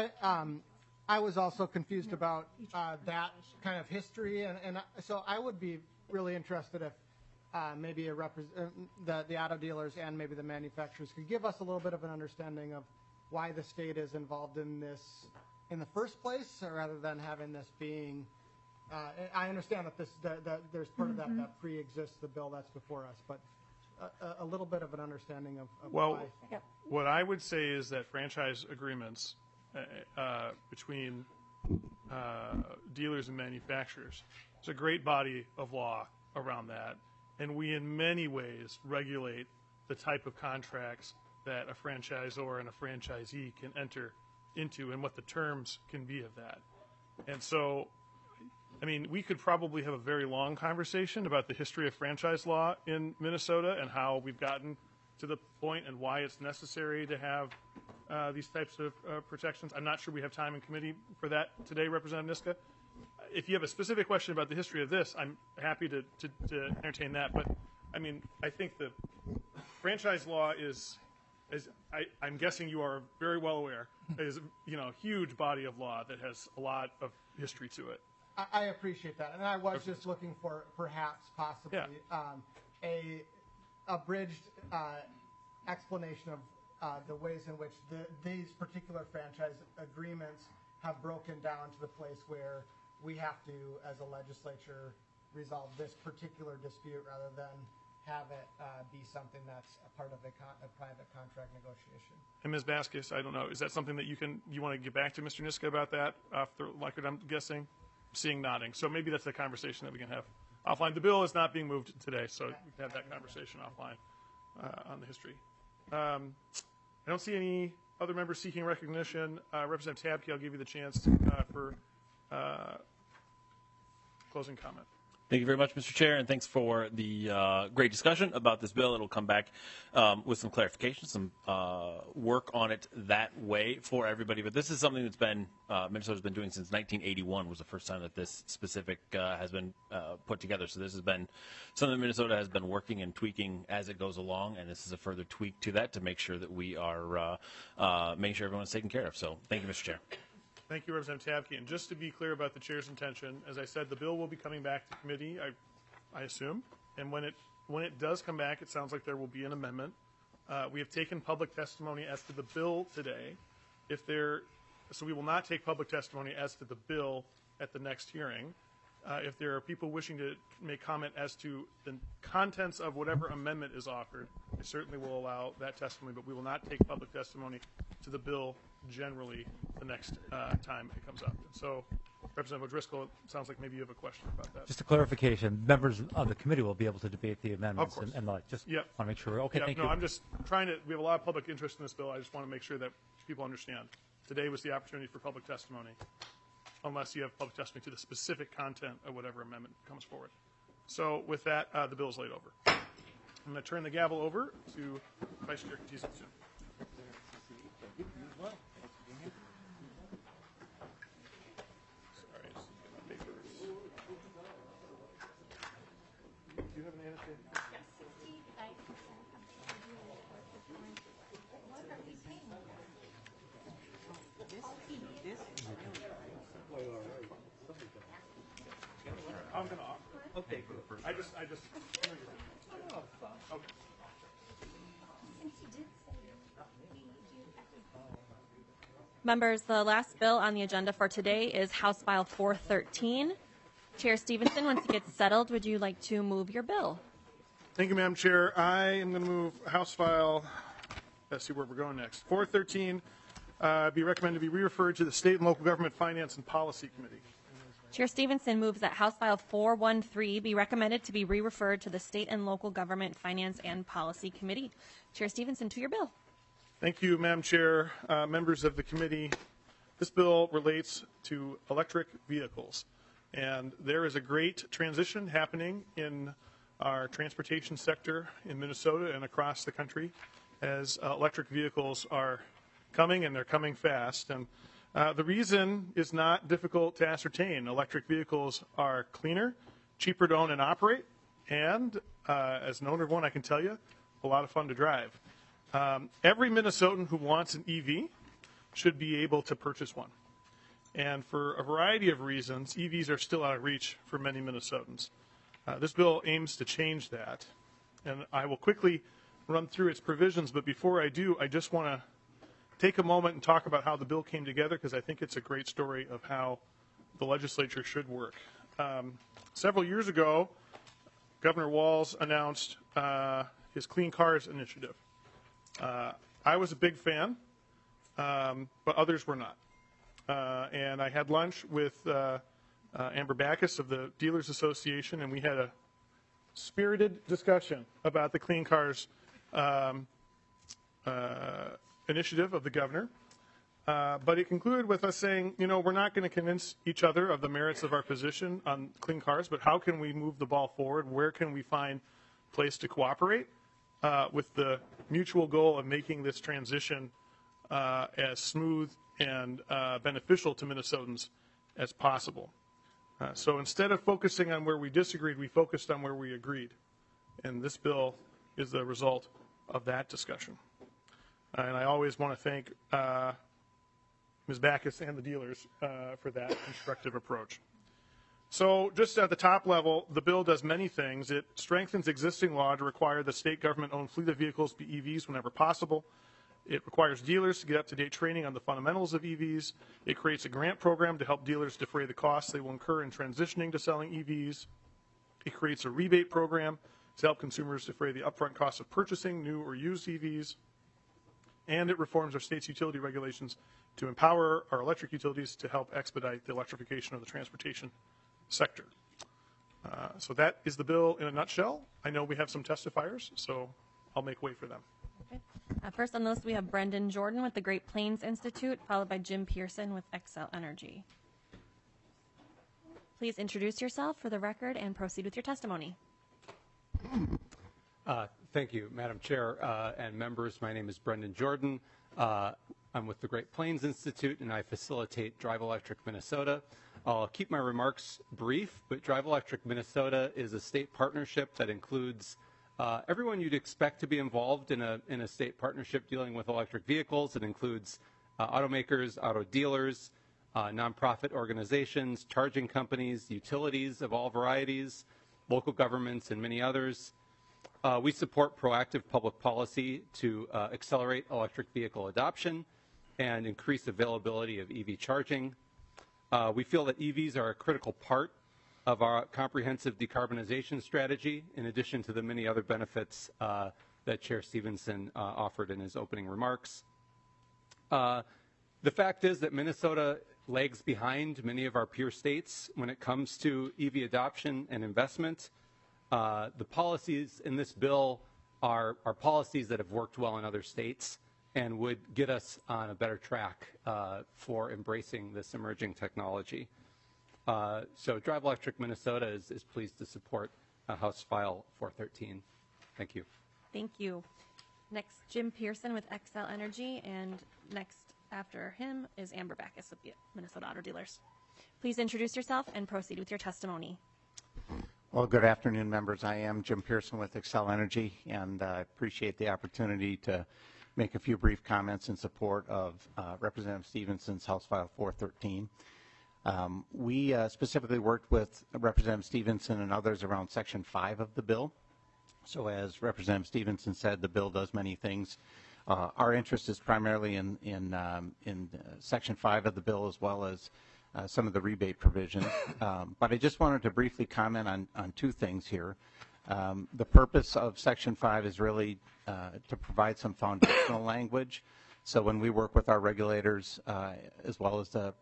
I was also confused about that kind of history, and so I would be really interested if maybe the auto dealers and maybe the manufacturers could give us a little bit of an understanding of why the state is involved in this in the first place, rather than having this being. I understand that there's part of that pre-exists the bill that's before us, but a little bit of an understanding of why. What I would say is that franchise agreements between dealers and manufacturers, there's a great body of law around that. And we, in many ways, regulate the type of contracts that a franchisor and a franchisee can enter into and what the terms can be of that. And so, I mean, we could probably have a very long conversation about the history of franchise law in Minnesota and how we've gotten to the point and why it's necessary to have these types of protections. I'm not sure we have time in committee for that today, Representative Niska. If you have a specific question about the history of this, I'm happy to entertain that. But, I mean, I think the franchise law is I'm guessing you are very well aware, is a huge body of law that has a lot of history to it. I appreciate that. And I was just looking for perhaps possibly a abridged explanation of the ways in which these particular franchise agreements have broken down to the place where we have to, as a legislature, resolve this particular dispute rather than have it be something that's a part of a private contract negotiation. And Ms. Vasquez, I don't know, is that something that you want to get back to Mr. Niska about that off the record, I'm guessing? Seeing nodding. So maybe that's a conversation that we can have offline. The bill is not being moved today, so we can have that conversation offline on the history. I don't see any other members seeking recognition. Representative Tabke, I'll give you the chance for closing comment. Thank you very much, Mr. Chair, and thanks for the great discussion about this bill. It'll come back with some clarification, some work on it that way for everybody. But this is something that's been Minnesota's been doing since 1981 was the first time that this specific has been put together. So this has been something that Minnesota has been working and tweaking as it goes along, and this is a further tweak to that to make sure that we are making sure everyone's taken care of. So thank you, Mr. Chair. Thank you, Representative Tabke. And just to be clear about the chair's intention, as I said, the bill will be coming back to committee, I assume. And when it does come back, it sounds like there will be an amendment. We have taken public testimony as to the bill today. So we will not take public testimony as to the bill at the next hearing. If there are people wishing to make comment as to the contents of whatever amendment is offered, I certainly will allow that testimony, but we will not take public testimony to the bill generally the next time it comes up. So, Representative O'Driscoll, it sounds like maybe you have a question about that. Just a clarification, members of the committee will be able to debate the amendments. Of course. And just Yep. want to make sure. Okay, Yep. thank No, you. I'm just trying to, we have a lot of public interest in this bill. I just want to make sure that people understand. Today was the opportunity for public testimony, unless you have public testimony to the specific content of whatever amendment comes forward. So with that, the bill is laid over. I'm going to turn the gavel over to Vice Chair Katiza. Sorry, just get my papers. Do you have an annotated? I'm going to offer. Okay, good. I just. Oh, okay. Members, the last bill on the agenda for today is House File 413. Chair Stevenson, once it gets settled, would you like to move your bill? Thank you, Madam Chair. I am going to move House File, let's see where we're going next. 413 be recommended to be re-referred to the State and Local Government Finance and Policy Committee. Chair Stevenson moves that House File 413 be recommended to be re-referred to the State and Local Government Finance and Policy Committee. Chair Stevenson, to your bill. Thank you, Madam Chair, members of the committee. This bill relates to electric vehicles, and there is a great transition happening in our transportation sector in Minnesota and across the country as electric vehicles are coming, and they're coming fast. And the reason is not difficult to ascertain. Electric vehicles are cleaner, cheaper to own and operate, and as an owner of one, I can tell you, a lot of fun to drive. Every Minnesotan who wants an EV should be able to purchase one. And for a variety of reasons, EVs are still out of reach for many Minnesotans. This bill aims to change that. And I will quickly run through its provisions, but before I do, I just want to take a moment and talk about how the bill came together, because I think it's a great story of how the legislature should work. Several years ago, Governor Walz announced his Clean Cars initiative. I was a big fan, but others were not. And I had lunch with Amber Backus of the Dealers Association, and we had a spirited discussion about the Clean Cars initiative of the governor. But it concluded with us saying, you know, we're not going to convince each other of the merits of our position on clean cars, but how can we move the ball forward? Where can we find a place to cooperate with the mutual goal of making this transition as smooth and beneficial to Minnesotans as possible? So instead of focusing on where we disagreed, we focused on where we agreed. And this bill is the result of that discussion. And I always want to thank Ms. Backus and the dealers for that constructive approach. So just at the top level, the bill does many things. It strengthens existing law to require the state government-owned fleet of vehicles be EVs whenever possible. It requires dealers to get up-to-date training on the fundamentals of EVs. It creates a grant program to help dealers defray the costs they will incur in transitioning to selling EVs. It creates a rebate program to help consumers defray the upfront costs of purchasing new or used EVs. And it reforms our state's utility regulations to empower our electric utilities to help expedite the electrification of the transportation sector. So that is the bill in a nutshell. I know we have some testifiers, so I'll make way for them. Okay. First on the list, we have Brendan Jordan with the Great Plains Institute, followed by Jim Pearson with Xcel Energy. Please introduce yourself for the record and proceed with your testimony. Thank you, Madam Chair and members. My name is Brendan Jordan. I'm with the Great Plains Institute, and I facilitate Drive Electric Minnesota. I'll keep my remarks brief, but Drive Electric Minnesota is a state partnership that includes everyone you'd expect to be involved in a state partnership dealing with electric vehicles. It includes automakers, auto dealers, nonprofit organizations, charging companies, utilities of all varieties, local governments, and many others. We support proactive public policy to accelerate electric vehicle adoption and increase availability of EV charging. We feel that EVs are a critical part of our comprehensive decarbonization strategy, in addition to the many other benefits that Chair Stevenson offered in his opening remarks. The fact is that Minnesota lags behind many of our peer states when it comes to EV adoption and investment. The policies in this bill are policies that have worked well in other states and would get us on a better track for embracing this emerging technology. So Drive Electric Minnesota is pleased to support House File 413. Thank you. Thank you. Next, Jim Pearson with Xcel Energy, and next after him is Amber Backus with the Minnesota Auto Dealers. Please introduce yourself and proceed with your testimony. Well, good afternoon, members. I am Jim Pearson with Xcel Energy, and I appreciate the opportunity to make a few brief comments in support of Representative Stevenson's House File 413. We specifically worked with Representative Stevenson and others around Section 5 of the bill. So as Representative Stevenson said, the bill does many things. Our interest is primarily in Section 5 of the bill, as well as some of the rebate provisions. But I just wanted to briefly comment on two things here. The purpose of Section 5 is really to provide some foundational language. So when we work with our regulators, as well as the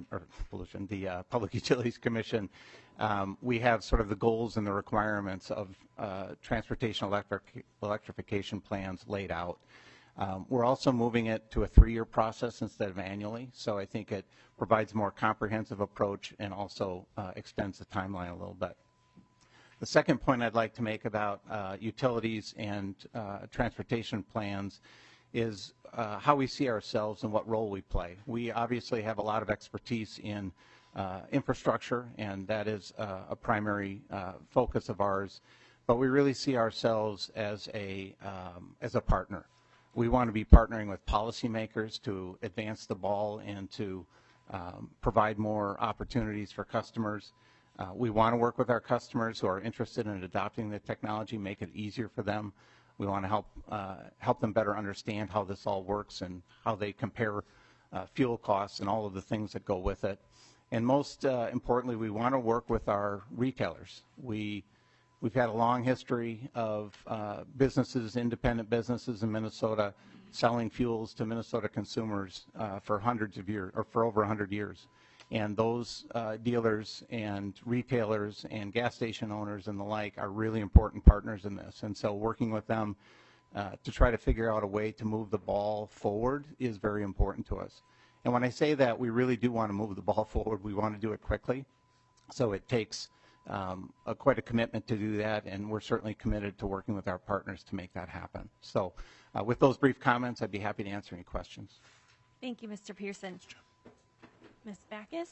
Public Utilities Commission, we have sort of the goals and the requirements of transportation electrification plans laid out. We're also moving it to a 3-year process instead of annually, so I think it provides a more comprehensive approach and also extends the timeline a little bit. The second point I'd like to make about utilities and transportation plans is how we see ourselves and what role we play. We obviously have a lot of expertise in infrastructure, and that is a primary focus of ours, but we really see ourselves as a partner. We want to be partnering with policymakers to advance the ball and to provide more opportunities for customers. We want to work with our customers who are interested in adopting the technology, make it easier for them. We want to help them better understand how this all works and how they compare fuel costs and all of the things that go with it. And most importantly, we want to work with our retailers. We've had a long history of businesses, independent businesses in Minnesota, selling fuels to Minnesota consumers for hundreds of years, or for over 100 years. And those dealers and retailers and gas station owners and the like are really important partners in this. And so working with them to try to figure out a way to move the ball forward is very important to us. And when I say that, we really do want to move the ball forward. We want to do it quickly. So it takes quite a commitment to do that, and we're certainly committed to working with our partners to make that happen. So with those brief comments, I'd be happy to answer any questions. Thank you, Mr. Pearson. Ms. Backus?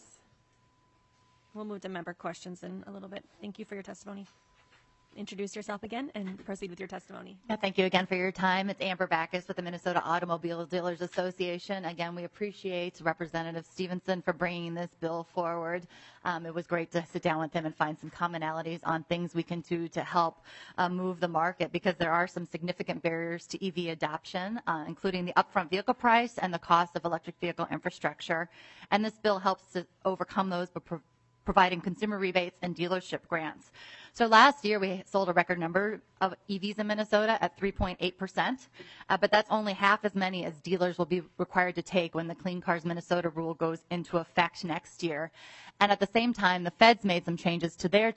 We'll move to member questions in a little bit. Thank you for your testimony. Introduce yourself again and proceed with your testimony. Yeah, thank you again for your time. It's Amber Backus with the Minnesota Automobile Dealers Association. Again, we appreciate Representative Stevenson for bringing this bill forward. It was great to sit down with him and find some commonalities on things we can do to help move the market, because there are some significant barriers to EV adoption, including the upfront vehicle price and the cost of electric vehicle infrastructure. And this bill helps to overcome those by providing consumer rebates and dealership grants. So last year we sold a record number of EVs in Minnesota at 3.8%, but that's only half as many as dealers will be required to take when the Clean Cars Minnesota rule goes into effect next year. And at the same time, the feds made some changes to their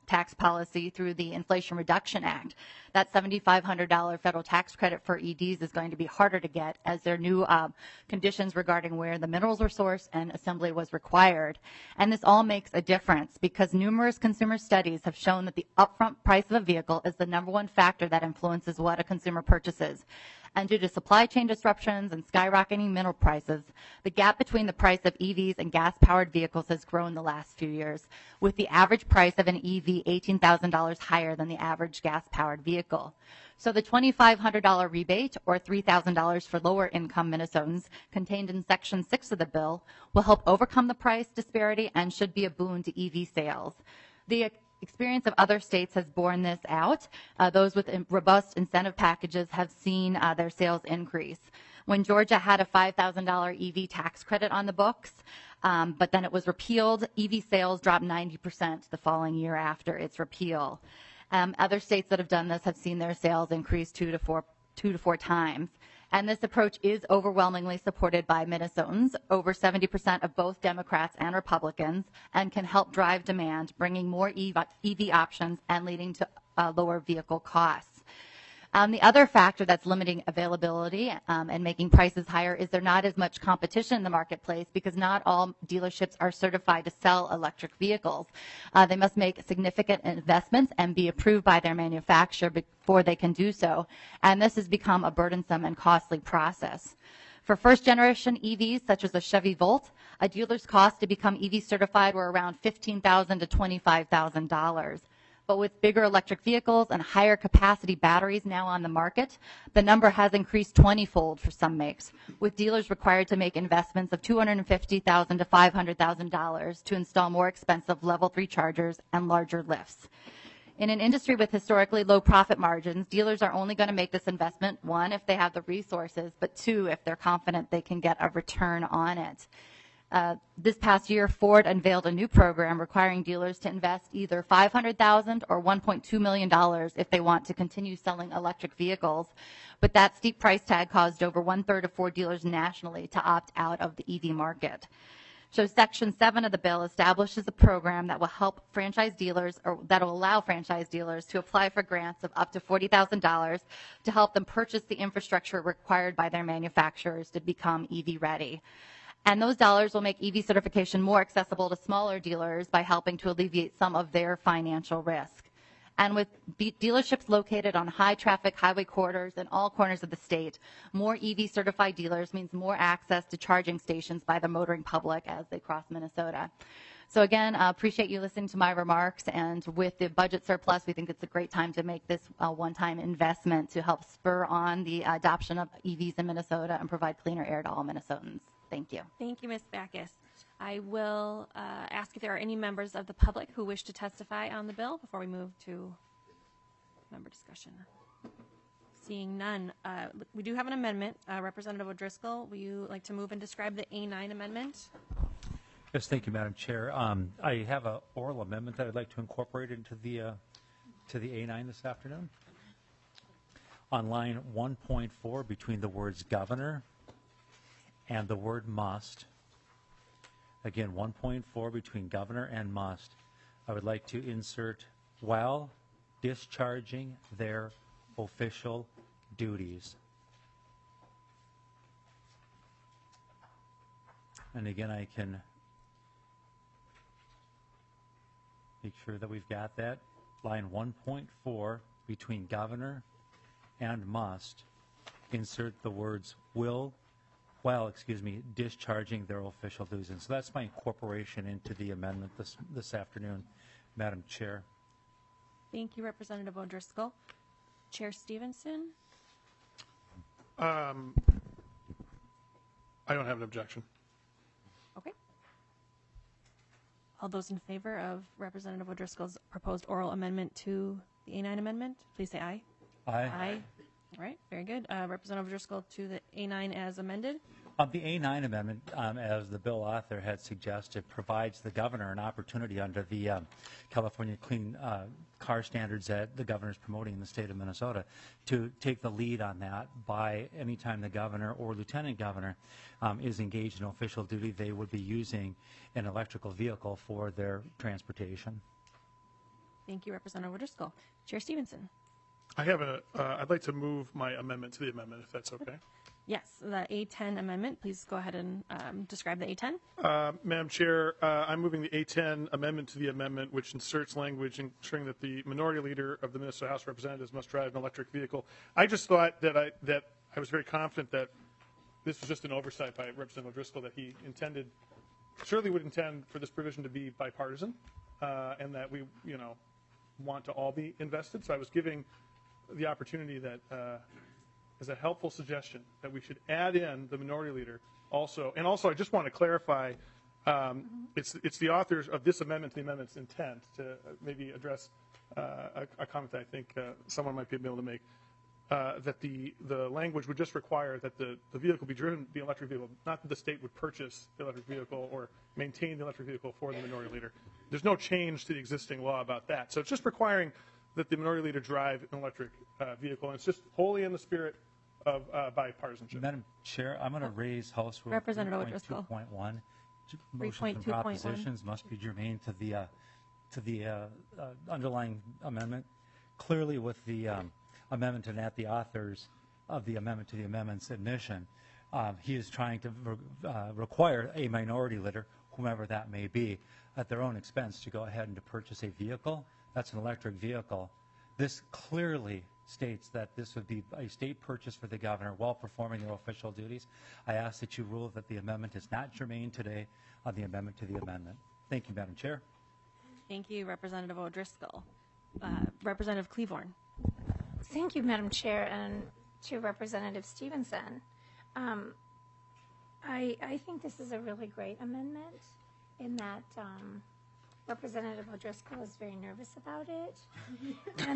tax policy through the Inflation Reduction Act. That $7,500 federal tax credit for EVs is going to be harder to get as there are new conditions regarding where the minerals were sourced and assembly was required. And this all makes a difference because numerous consumer studies have shown that the upfront price of a vehicle is the #1 factor that influences what a consumer purchases. And due to supply chain disruptions and skyrocketing mineral prices, the gap between the price of EVs and gas-powered vehicles has grown the last few years, with the average price of an EV $18,000 higher than the average gas-powered vehicle. So the $2,500 rebate, or $3,000 for lower-income Minnesotans, contained in Section 6 of the bill, will help overcome the price disparity and should be a boon to EV sales. The experience of other states has borne this out. Those with robust incentive packages have seen their sales increase. When Georgia had a $5,000 EV tax credit on the books, but then it was repealed, EV sales dropped 90% the following year after its repeal. Other states that have done this have seen their sales increase two to four times. And this approach is overwhelmingly supported by Minnesotans, over 70% of both Democrats and Republicans, and can help drive demand, bringing more EV options and leading to lower vehicle costs. The other factor that's limiting availability and making prices higher is there not as much competition in the marketplace because not all dealerships are certified to sell electric vehicles. They must make significant investments and be approved by their manufacturer before they can do so. And this has become a burdensome and costly process. For first-generation EVs, such as the Chevy Volt, a dealer's cost to become EV certified were around $15,000 to $25,000. But with bigger electric vehicles and higher capacity batteries now on the market, the number has increased 20-fold for some makes, with dealers required to make investments of $250,000 to $500,000 to install more expensive Level 3 chargers and larger lifts. In an industry with historically low profit margins, dealers are only going to make this investment, one, if they have the resources, but two, if they're confident they can get a return on it. This past year, Ford unveiled a new program requiring dealers to invest either $500,000 or $1.2 million if they want to continue selling electric vehicles. But that steep price tag caused over 1/3 of Ford dealers nationally to opt out of the EV market. So Section 7 of the bill establishes a program that will help franchise dealers, or that will allow franchise dealers to apply for grants of up to $40,000 to help them purchase the infrastructure required by their manufacturers to become EV ready. And those dollars will make EV certification more accessible to smaller dealers by helping to alleviate some of their financial risk. And with dealerships located on high-traffic highway corridors in all corners of the state, more EV-certified dealers means more access to charging stations by the motoring public as they cross Minnesota. So again, I appreciate you listening to my remarks, and with the budget surplus, we think it's a great time to make this a one-time investment to help spur on the adoption of EVs in Minnesota and provide cleaner air to all Minnesotans. Thank you. Thank you, Ms. Backus. I will ask if there are any members of the public who wish to testify on the bill before we move to member discussion. Seeing none, we do have an amendment. Representative O'Driscoll, will you like to move and describe the A9 amendment? Yes, thank you, Madam Chair. I have an oral amendment that I'd like to incorporate into the A9 this afternoon. On line 1.4, between the words governor and the word must, again, 1.4 between governor and must, I would like to insert while discharging their official duties. And again, I can make sure that we've got that. Line 1.4 between governor and must, insert the words while discharging their official duties. And so that's my incorporation into the amendment this afternoon, Madam Chair. Thank you, Representative O'Driscoll. Chair Stevenson? I don't have an objection. Okay. All those in favor of Representative O'Driscoll's proposed oral amendment to the A9 amendment, please say aye. Aye. Aye. All right, very good. Representative O'Driscoll to the A9 as amended. The A9 amendment, as the bill author had suggested, provides the governor an opportunity under the California Clean Car Standards that the governor is promoting in the state of Minnesota to take the lead on that by any time the governor or lieutenant governor is engaged in official duty, they would be using an electrical vehicle for their transportation. Thank you, Representative O'Driscoll. Chair Stevenson. I'd like to move my amendment to the amendment, if that's okay. Yes, the A10 amendment. Please go ahead and describe the A10. Madam Chair, I'm moving the A10 amendment to the amendment, which inserts language ensuring that the minority leader of the Minnesota House of Representatives must drive an electric vehicle. I just thought that I was very confident that this was just an oversight by Representative O'Driscoll, that he surely would intend for this provision to be bipartisan, and that we, want to all be invested. So I was giving the opportunity that, as a helpful suggestion, that we should add in the minority leader also. And also, I just want to clarify, it's the authors of this amendment to the amendment's intent to maybe address a comment that I think someone might be able to make, that the language would just require that the vehicle be driven, the electric vehicle, not that the state would purchase the electric vehicle or maintain the electric vehicle for the minority leader. There's no change to the existing law about that. So it's just requiring that the minority leader drive an electric vehicle, and it's just wholly in the spirit of bipartisanship. Madam Chair, I'm going to raise House Rule Representative O'Driscoll. 3.2.1. Motions and propositions must be germane to the underlying amendment. Clearly, with the amendment and at the authors of the amendment to the amendment's admission, he is trying to require a minority leader, whomever that may be, at their own expense to go ahead and to purchase a vehicle. That's an electric vehicle. This clearly states that this would be a state purchase for the governor while performing their official duties. I ask that you rule that the amendment is not germane today on the amendment to the amendment. Thank you, Madam Chair. Thank you, Representative O'Driscoll. Representative Cleavorn. Thank you, Madam Chair, and to Representative Stevenson. I think this is a really great amendment in that Representative O'Driscoll is very nervous about it, and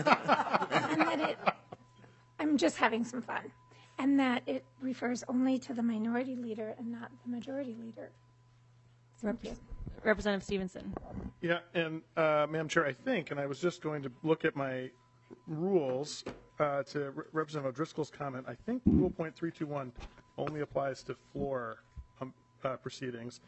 that I'm just having some fun, and that it refers only to the minority leader and not the majority leader. Thank you. Representative Stevenson. Yeah, and Madam Chair, I think, and I was just going to look at my rules to Representative O'Driscoll's comment, I think Rule .321 only applies to floor proceedings.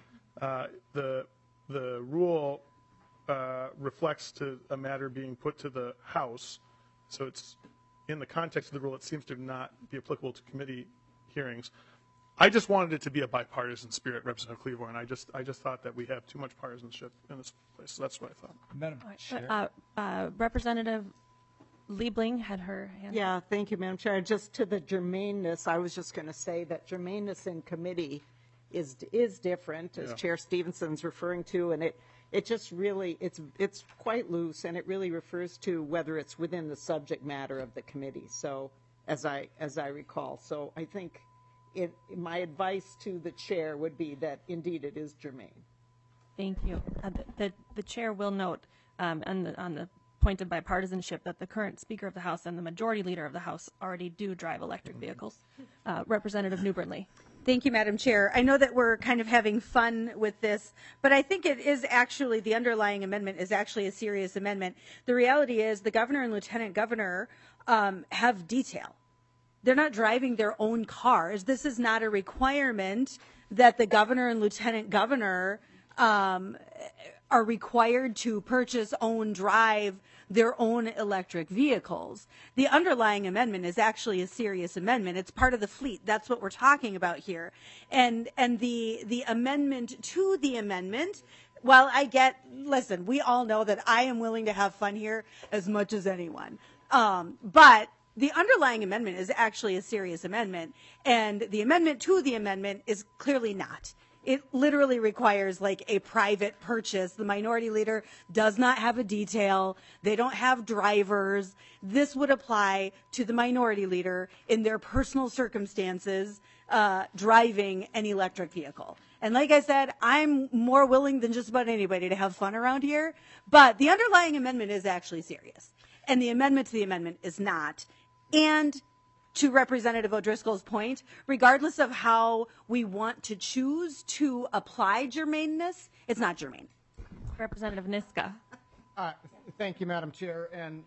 The rule reflects to a matter being put to the House, so it's in the context of the rule, it seems to not be applicable to committee hearings. I just wanted it to be a bipartisan spirit, Representative Cleavorn. I just thought that we have too much partisanship in this place, so that's what I thought. Madam Chair. Representative Liebling had her hand. Yeah, thank you, Madam Chair. Just to the germaneness, I was just going to say that germaneness in committee is different, as Chair Stevenson's referring to, and it just really it's quite loose, and it really refers to whether it's within the subject matter of the committee. So, as I recall, so I think my advice to the chair would be that indeed it is germane. Thank you. The chair will note on the point of bipartisanship that the current Speaker of the House and the Majority Leader of the House already do drive electric vehicles. Representative New Brindley. Thank you, Madam Chair. I know that we're kind of having fun with this, but I think it is actually, the underlying amendment is actually a serious amendment. The reality is the governor and lieutenant governor have detail. They're not driving their own cars. This is not a requirement that the governor and lieutenant governor are required to purchase, own, drive their own electric vehicles. The underlying amendment is actually a serious amendment. It's part of the fleet. That's what we're talking about here. And the amendment to the amendment, while listen, we all know that I am willing to have fun here as much as anyone. But the underlying amendment is actually a serious amendment, and the amendment to the amendment is clearly not. It literally requires like a private purchase. The minority leader does not have a detail. They don't have drivers. This would apply to the minority leader in their personal circumstances, driving an electric vehicle. And like I said, I'm more willing than just about anybody to have fun around here, but the underlying amendment is actually serious, and the amendment to the amendment is not. And to Representative O'Driscoll's point, regardless of how we want to choose to apply germaneness, it's not germane. Representative Niska. Thank you, Madam Chair. And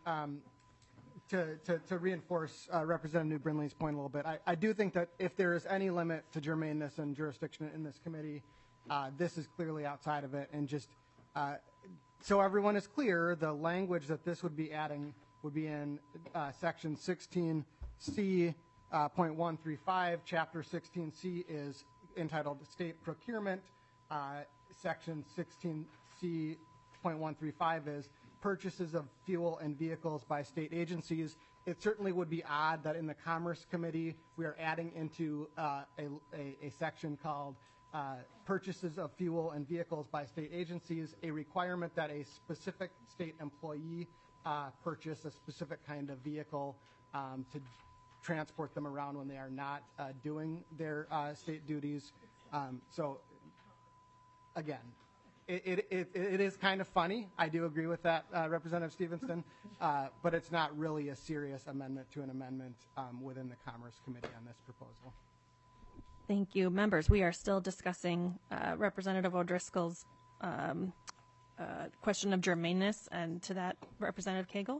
to reinforce Representative New Brindley's point a little bit, I do think that if there is any limit to germaneness and jurisdiction in this committee, this is clearly outside of it. And just so everyone is clear, the language that this would be adding would be in section 16C, .135. Chapter 16C is entitled State Procurement. Section 16C, .135 is purchases of fuel and vehicles by state agencies. It certainly would be odd that in the Commerce Committee we are adding into a section called purchases of fuel and vehicles by state agencies, a requirement that a specific state employee purchase a specific kind of vehicle to transport them around when they are not doing their state duties. So again, it is kind of funny. I do agree with that, Representative Stevenson, but it's not really a serious amendment to an amendment within the Commerce Committee on this proposal. Thank you. Members, we are still discussing Representative O'Driscoll's question of germaneness, and to that, Representative Cagle?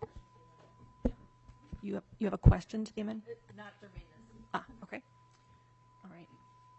You have a question to the amendment? Not germaneness. Ah, okay. All right.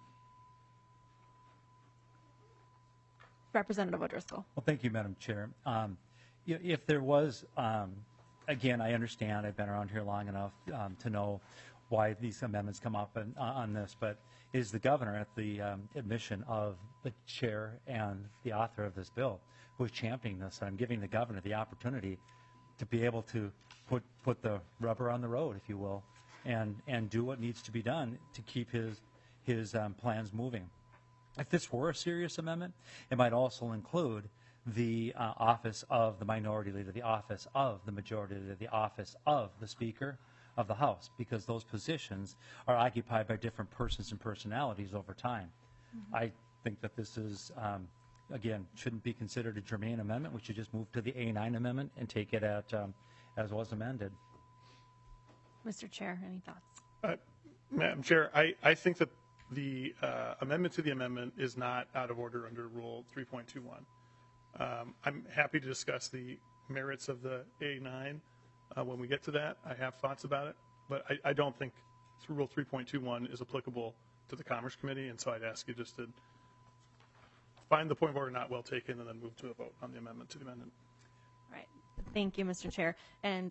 Representative O'Driscoll. Well, thank you, Madam Chair. If there was, again, I understand, I've been around here long enough to know why these amendments come up on this, but is the governor at the admission of the chair and the author of this bill who is championing this? I'm giving the governor the opportunity to be able to put the rubber on the road, if you will, and do what needs to be done to keep his plans moving. If this were a serious amendment, it might also include the office of the minority leader, the office of the majority leader, the office of the Speaker of the House, because those positions are occupied by different persons and personalities over time. I think that this is, again, shouldn't be considered a germane amendment. We should just move to the A9 amendment and take it at as was amended. Mr. Chair, any thoughts? Madam Chair, I think that the amendment to the amendment is not out of order under Rule 3.21. I'm happy to discuss the merits of the A9 when we get to that. I have thoughts about it, but I don't think Rule 3.21 is applicable to the Commerce Committee, and so I'd ask you just to find the point of order not well taken and then move to a vote on the amendment to the amendment. Right. Thank you, Mr. Chair. And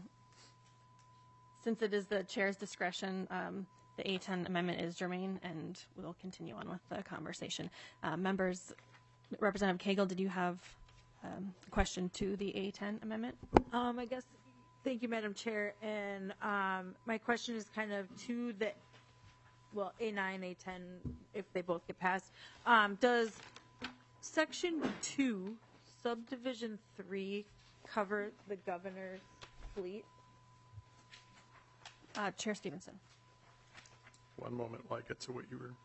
since it is the chair's discretion, the A10 amendment is germane, and we'll continue on with the conversation. Members, Representative Cagle, did you have a question to the A10 amendment? I guess, thank you, Madam Chair. And my question is kind of to the, well, A9, A10, if they both get passed. Does Section 2, Subdivision 3, cover the governor's fleet? Chair Stevenson. One moment while I get to what you were.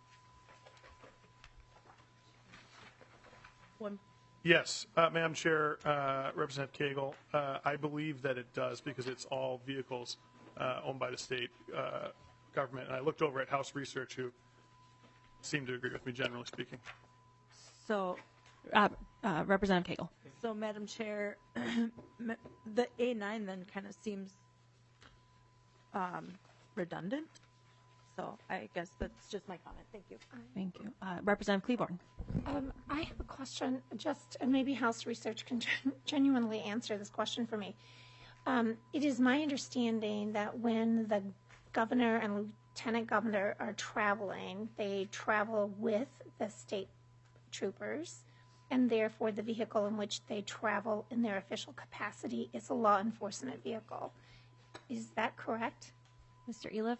One. Yes, Madam Chair, Representative Cagle, I believe that it does because it's all vehicles owned by the state government. And I looked over at House Research, who seemed to agree with me, generally speaking. So, Representative Cagle. So, Madam Chair, the A9 then kind of seems redundant. So I guess that's just my comment. Thank you. Thank you. Representative Cleaborn. I have a question, and maybe House Research can genuinely answer this question for me. It is my understanding that when the governor and lieutenant governor are traveling, they travel with the state troopers, and therefore the vehicle in which they travel in their official capacity is a law enforcement vehicle. Is that correct? Mr. Eliff?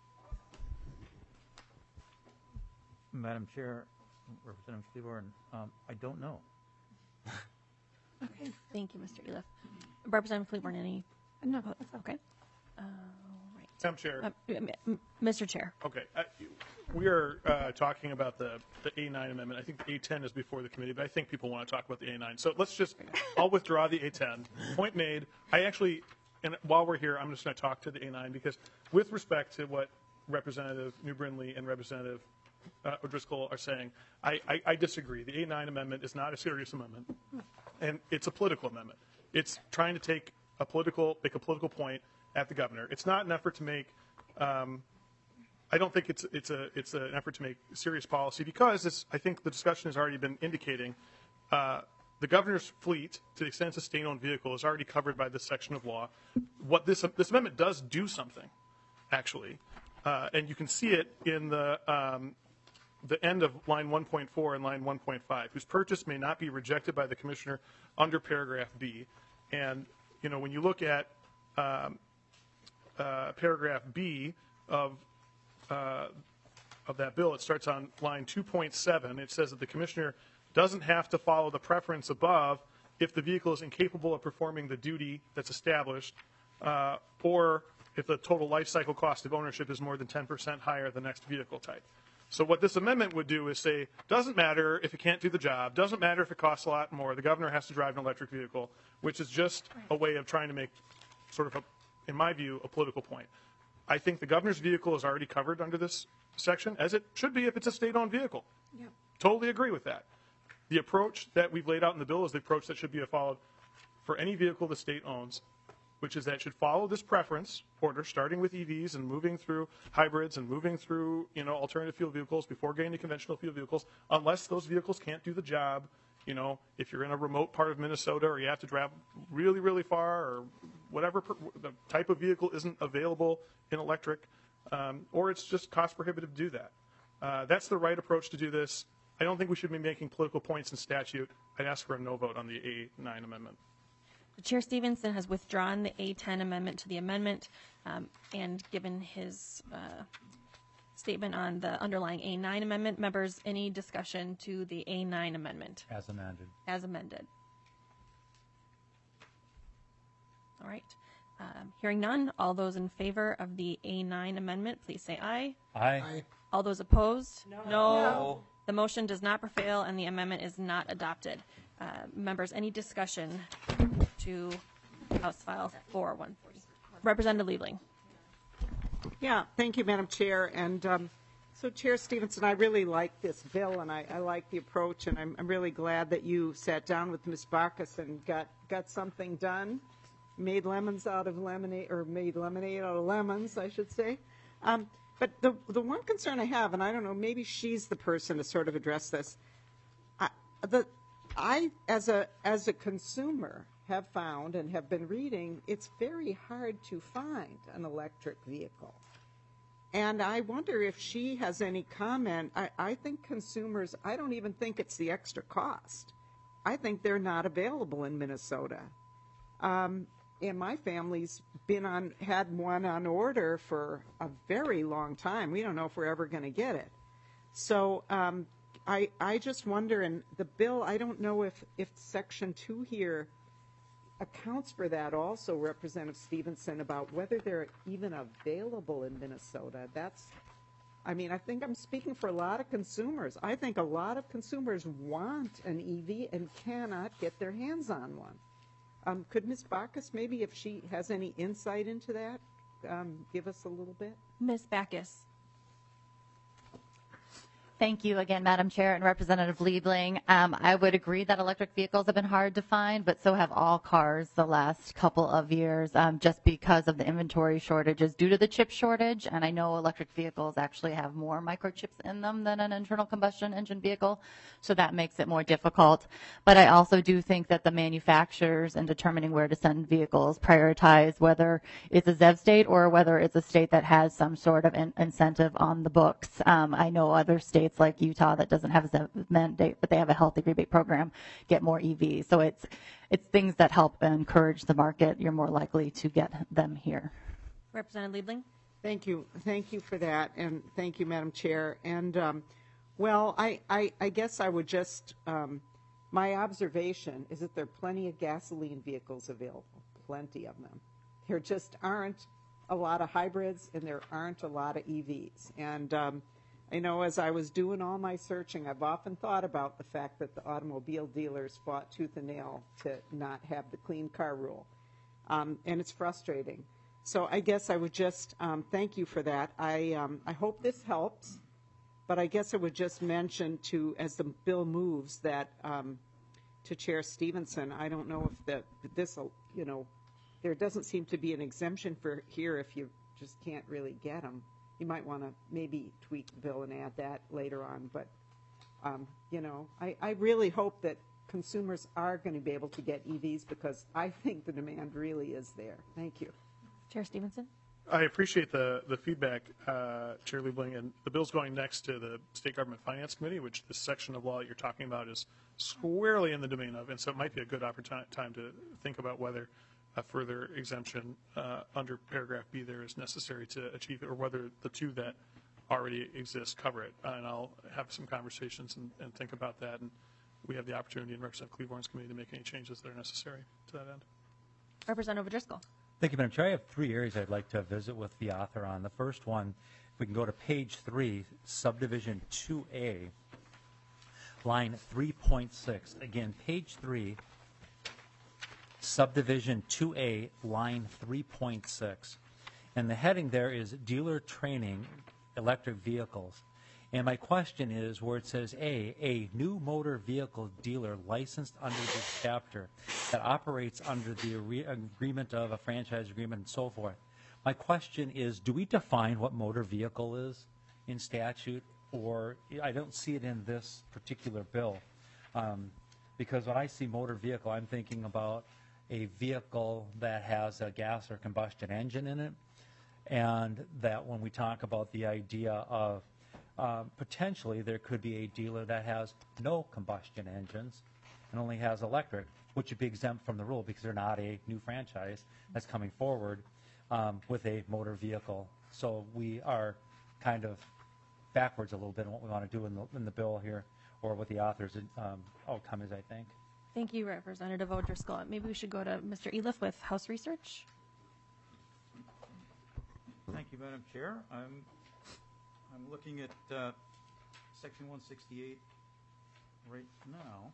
Madam Chair, Representative Cleaborn, I don't know. Okay. Thank you, Mr. Eliff. Representative Cleaborn, any? No. Okay. Right. Madam Chair. Mr. Chair. Okay. We are talking about the A9 amendment. I think the A10 is before the committee, but I think people want to talk about the A9. So let's just, I'll withdraw the A10. Point made. I actually, and while we're here, I'm just going to talk to the A9 because with respect to what Representative New Brindley and Representative O'Driscoll are saying, I disagree. The A9 amendment is not a serious amendment, and it's a political amendment. It's trying to make a political point at the governor. It's not an effort to make. I don't think it's an effort to make serious policy because I think the discussion has already been indicating the governor's fleet, to the extent it's a state-owned vehicle, is already covered by this section of law. What this amendment does do something, actually, and you can see it in the end of line 1.4 and line 1.5, whose purchase may not be rejected by the commissioner under paragraph B. And when you look at paragraph B of that bill, it starts on line 2.7. It says that the commissioner doesn't have to follow the preference above if the vehicle is incapable of performing the duty that's established, or if the total life cycle cost of ownership is more than 10% higher than the next vehicle type. So what this amendment would do is say, doesn't matter if it can't do the job, doesn't matter if it costs a lot more, the governor has to drive an electric vehicle, which is just a way of trying to make sort of, in my view, a political point. I think the governor's vehicle is already covered under this section, as it should be if it's a state-owned vehicle. Yep. Totally agree with that. The approach that we've laid out in the bill is the approach that should be followed for any vehicle the state owns, which is that it should follow this preference order, starting with EVs and moving through hybrids and moving through alternative fuel vehicles before getting to conventional fuel vehicles, unless those vehicles can't do the job. If you're in a remote part of Minnesota or you have to drive really, really far, or whatever the type of vehicle isn't available in electric, or it's just cost prohibitive to do that. That's the right approach to do this. I don't think we should be making political points in statute. I'd ask for a no vote on the A9 amendment. Chair Stevenson has withdrawn the A10 amendment to the amendment and given his statement on the underlying A9 amendment. Members, any discussion to the A9 amendment? As amended. As amended. All right. Hearing none, all those in favor of the A9 amendment, please say aye. Aye. All those opposed? No. The motion does not prevail and the amendment is not adopted. Members, any discussion to House File 414? Representative Liebling. Yeah, thank you, Madam Chair. And so, Chair Stevenson, I really like this bill, and I like the approach, and I'm really glad that you sat down with Ms. Bacchus and got something done, made lemons out of lemonade, or made lemonade out of lemons, I should say. But the one concern I have, and I don't know, maybe she's the person to sort of address this. I as a consumer, have found and have been reading, it's very hard to find an electric vehicle. And I wonder if she has any comment. I think consumers, I don't even think it's the extra cost. I think they're not available in Minnesota. And my family's had one on order for a very long time. We don't know if we're ever going to get it. So I just wonder, in the bill, I don't know if Section 2 here accounts for that also, Representative Stevenson, about whether they're even available in Minnesota. I think I'm speaking for a lot of consumers. I think a lot of consumers want an EV and cannot get their hands on one. Could Ms. Bacchus, maybe if she has any insight into that, give us a little bit? Ms. Bacchus. Thank you again, Madam Chair and Representative Liebling. I would agree that electric vehicles have been hard to find, but so have all cars the last couple of years, just because of the inventory shortages due to the chip shortage. And I know electric vehicles actually have more microchips in them than an internal combustion engine vehicle, so that makes it more difficult. But I also do think that the manufacturers, in determining where to send vehicles, prioritize whether it's a ZEV state or whether it's a state that has some sort of incentive on the books. I know other states like Utah that doesn't have a mandate, but they have a healthy rebate program, get more EVs. So it's things that help encourage the market. You're more likely to get them here. Representative Liebling. Thank you for that, and thank you, Madam Chair. And well, I guess I would just my observation is that there are plenty of gasoline vehicles available, plenty of them. There just aren't a lot of hybrids, and there aren't a lot of EVs. And I know as I was doing all my searching, I've often thought about the fact that the automobile dealers fought tooth and nail to not have the clean car rule. And it's frustrating. So I guess I would just thank you for that. I hope this helps, but I guess I would just mention as the bill moves that to Chair Stevenson, I don't know if there doesn't seem to be an exemption for here if you just can't really get them. You might want to maybe tweak the bill and add that later on. But, I really hope that consumers are going to be able to get EVs, because I think the demand really is there. Thank you. Chair Stevenson? I appreciate the feedback, Chair Liebling, and the bill's going next to the State Government Finance Committee, which this section of law that you're talking about is squarely in the domain of, and so it might be a good time to think about whether a further exemption under paragraph B there is necessary to achieve it, or whether the two that already exist cover it. And I'll have some conversations and think about that, and we have the opportunity in Representative Cleavorne's committee to make any changes that are necessary to that end. Representative Driscoll. Thank you, Madam Chair. I have 3 areas I'd like to visit with the author on. The first one, if we can go to page 3, subdivision 2A, line 3.6. Again, page 3, subdivision 2A, line 3.6. And the heading there is dealer training electric vehicles. And my question is, where it says a new motor vehicle dealer licensed under this chapter that operates under the agreement of a franchise agreement and so forth. My question is, do we define what motor vehicle is in statute, or I don't see it in this particular bill? Because when I see motor vehicle, I'm thinking about a vehicle that has a gas or combustion engine in it, and that when we talk about the idea of potentially there could be a dealer that has no combustion engines and only has electric, which would be exempt from the rule because they're not a new franchise that's coming forward with a motor vehicle. So we are kind of backwards a little bit in what we want to do in the bill here, or what the author's outcome is, I think. Thank you, Representative O'Driscoll. Maybe we should go to Mr. Eliff with House Research. Thank you, Madam Chair. I'm looking at Section 168 right now.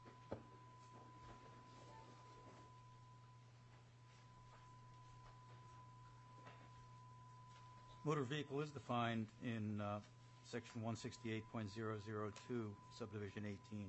Motor vehicle is defined in Section 168.002, Subdivision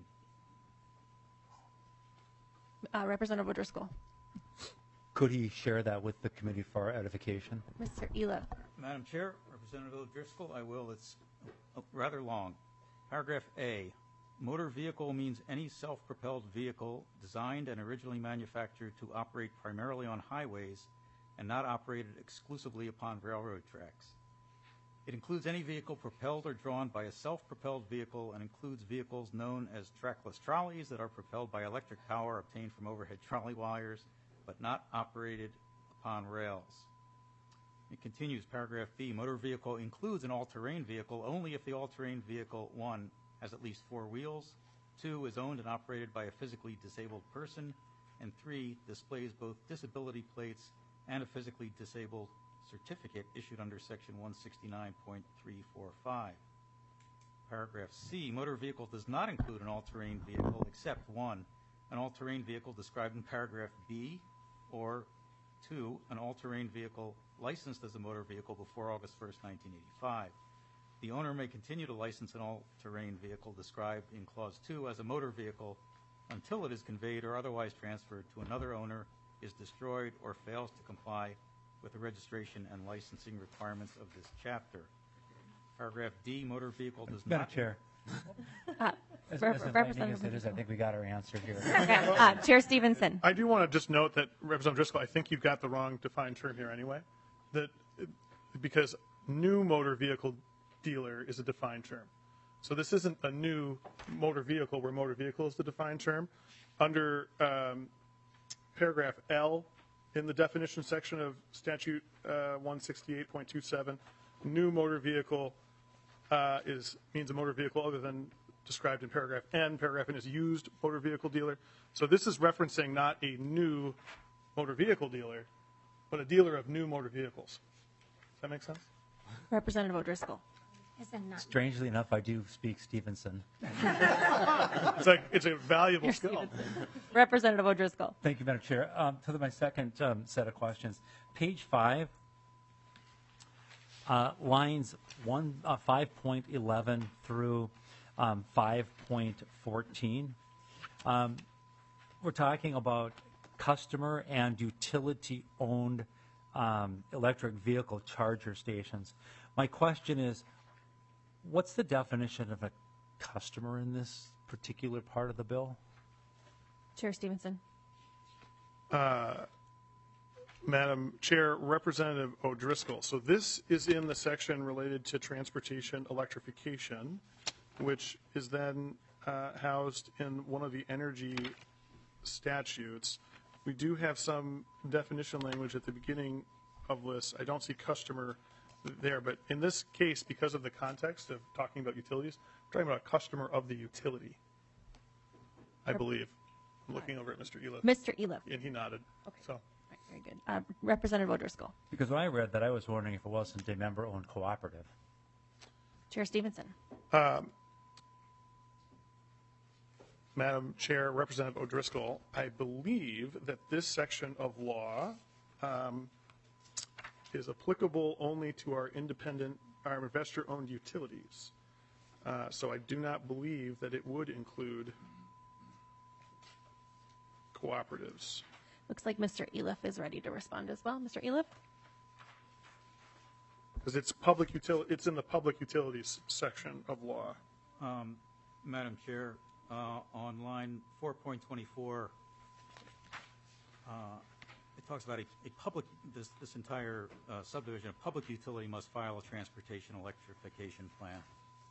18. Representative O'Driscoll. Could he share that with the committee for our edification? Mr. Eliff. Madam Chair, Representative O'Driscoll, I will. It's rather long. Paragraph A, motor vehicle means any self-propelled vehicle designed and originally manufactured to operate primarily on highways and not operated exclusively upon railroad tracks. It includes any vehicle propelled or drawn by a self-propelled vehicle, and includes vehicles known as trackless trolleys that are propelled by electric power obtained from overhead trolley wires, but not operated upon rails. It continues, paragraph B, motor vehicle includes an all-terrain vehicle only if the all-terrain vehicle, 1, has at least 4 wheels, 2, is owned and operated by a physically disabled person, and 3, displays both disability plates and a physically disabled certificate issued under Section 169.345. Paragraph C, motor vehicle does not include an all-terrain vehicle except 1, an all-terrain vehicle described in paragraph B, or 2, an all-terrain vehicle licensed as a motor vehicle before August 1st, 1985. The owner may continue to license an all-terrain vehicle described in Clause 2 as a motor vehicle until it is conveyed or otherwise transferred to another owner, is destroyed, or fails to comply with the registration and licensing requirements of this chapter. Paragraph D, motor vehicle does not... Madam Chair. As enlightening as it is, I think we got our answer here. Okay. Chair Stevenson. I do want to just note that, Representative Driscoll, I think you've got the wrong defined term here anyway. Because new motor vehicle dealer is a defined term. So this isn't a new motor vehicle where motor vehicle is the defined term. Under paragraph L in the definition section of statute 168.27, new motor vehicle means a motor vehicle other than described in paragraph N. Paragraph N is used motor vehicle dealer. So this is referencing not a new motor vehicle dealer, but a dealer of new motor vehicles. Does that make sense? Representative O'Driscoll. Strangely enough, I do speak Stevenson. It's a valuable skill. Representative O'Driscoll. Thank you, Madam Chair. To my second set of questions, page 5, lines 5.11 through 5.14. We're talking about customer and utility-owned electric vehicle charger stations. My question is, what's the definition of a customer in this particular part of the bill? Chair Stevenson. Madam Chair, Representative O'Driscoll. So this is in the section related to transportation electrification, which is then housed in one of the energy statutes. We do have some definition language at the beginning of this. I don't see customer there, but in this case, because of the context of talking about utilities, we're talking about a customer of the utility, I believe. I'm looking over at Mr. Eliff. Mr. Eliff. And he nodded. Okay. So. Right, very good. Representative O'Driscoll. Because when I read that, I was wondering if it wasn't a member-owned cooperative. Chair Stevenson. Madam Chair, Representative O'Driscoll, I believe that this section of law is applicable only to our investor-owned utilities. So I do not believe that it would include cooperatives. Looks like Mr. Eliff is ready to respond as well. Mr. Eliff? Because it's it's in the public utilities section of law. Madam Chair, on line 4.24, it talks about a public, this entire subdivision, a public utility must file a transportation electrification plan.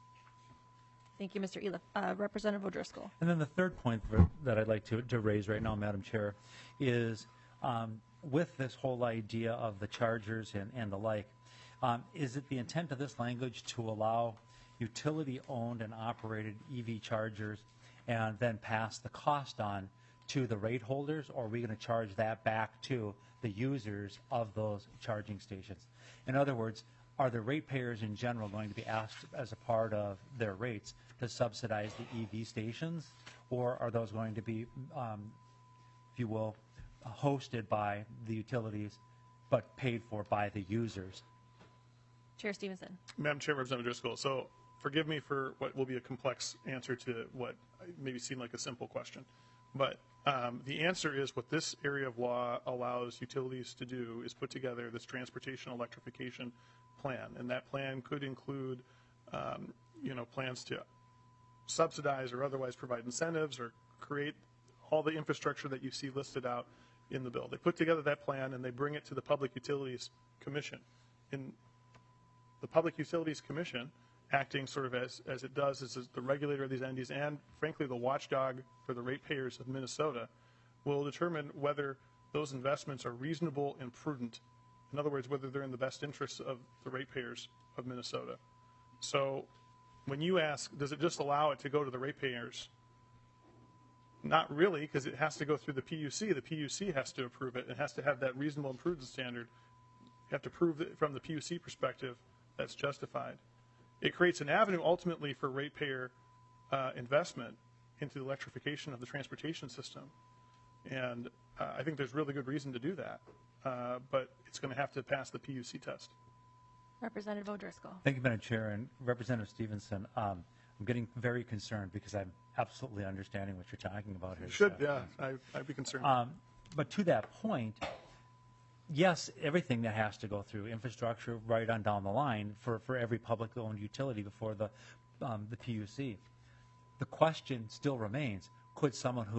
Thank you, Mr. Eliff. Representative O'Driscoll. And then the third point that I'd like to raise right now, Madam Chair, is with this whole idea of the chargers and the like, is it the intent of this language to allow utility-owned and operated EV chargers and then pass the cost on to the rate holders, or are we going to charge that back to the users of those charging stations? In other words, are the ratepayers in general going to be asked as a part of their rates to subsidize the EV stations, or are those going to be, if you will, hosted by the utilities but paid for by the users? Chair Stevenson. Madam Chair, Representative Driscoll, so forgive me for what will be a complex answer to what maybe seemed like a simple question. But the answer is what this area of law allows utilities to do is put together this transportation electrification plan. And that plan could include, plans to subsidize or otherwise provide incentives or create all the infrastructure that you see listed out in the bill. They put together that plan and they bring it to the Public Utilities Commission. In the Public Utilities Commission, acting sort of as it does as the regulator of these entities and, frankly, the watchdog for the ratepayers of Minnesota, will determine whether those investments are reasonable and prudent. In other words, whether they're in the best interests of the ratepayers of Minnesota. So when you ask, does it just allow it to go to the ratepayers? Not really, because it has to go through the PUC. The PUC has to approve it. It has to have that reasonable and prudent standard. You have to prove that from the PUC perspective that's justified. It creates an avenue ultimately for ratepayer investment into the electrification of the transportation system. And I think there's really good reason to do that. But it's going to have to pass the PUC test. Representative O'Driscoll. Thank you, Madam Chair. And Representative Stevenson, I'm getting very concerned because I'm absolutely understanding what you're talking about here. You should, yeah. I'd be concerned. But to that point, yes, everything that has to go through infrastructure right on down the line for every public-owned utility before the PUC. The question still remains, could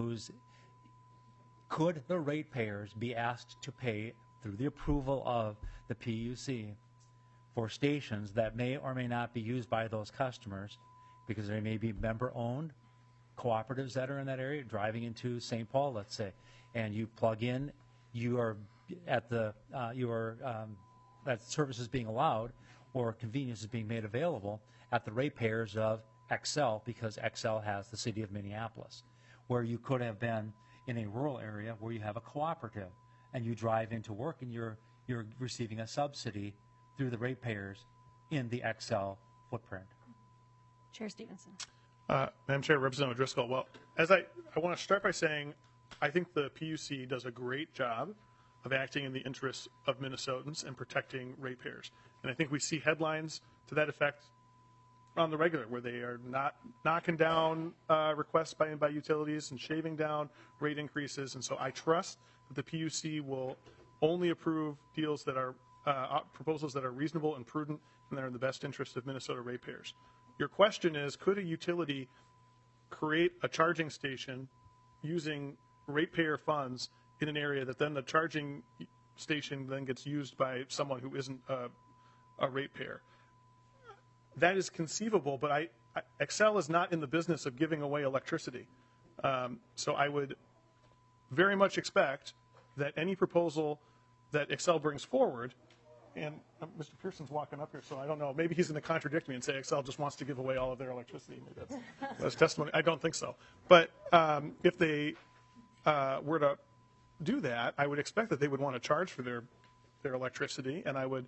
the ratepayers be asked to pay through the approval of the PUC for stations that may or may not be used by those customers because they may be member-owned cooperatives that are in that area, driving into St. Paul, let's say, and you plug in, that service is being allowed or convenience is being made available at the ratepayers of Xcel because Xcel has the city of Minneapolis, where you could have been in a rural area where you have a cooperative and you drive into work and you're receiving a subsidy through the ratepayers in the Xcel footprint. Chair Stevenson. Madam Chair, Representative Driscoll, well, I want to start by saying I think the PUC does a great job of acting in the interests of Minnesotans and protecting ratepayers. And I think we see headlines to that effect on the regular, where they are not knocking down requests by utilities and shaving down rate increases. And so I trust that the PUC will only approve deals that are proposals that are reasonable and prudent and that are in the best interest of Minnesota ratepayers. Your question is, could a utility create a charging station using ratepayer funds in an area that then the charging station then gets used by someone who isn't a ratepayer. That is conceivable, but Xcel is not in the business of giving away electricity. So I would very much expect that any proposal that Xcel brings forward, and Mr. Pearson's walking up here, so I don't know, maybe he's going to contradict me and say Xcel just wants to give away all of their electricity. Maybe that's testimony. I don't think so. But if they were to do that, I would expect that they would want to charge for their electricity, and I would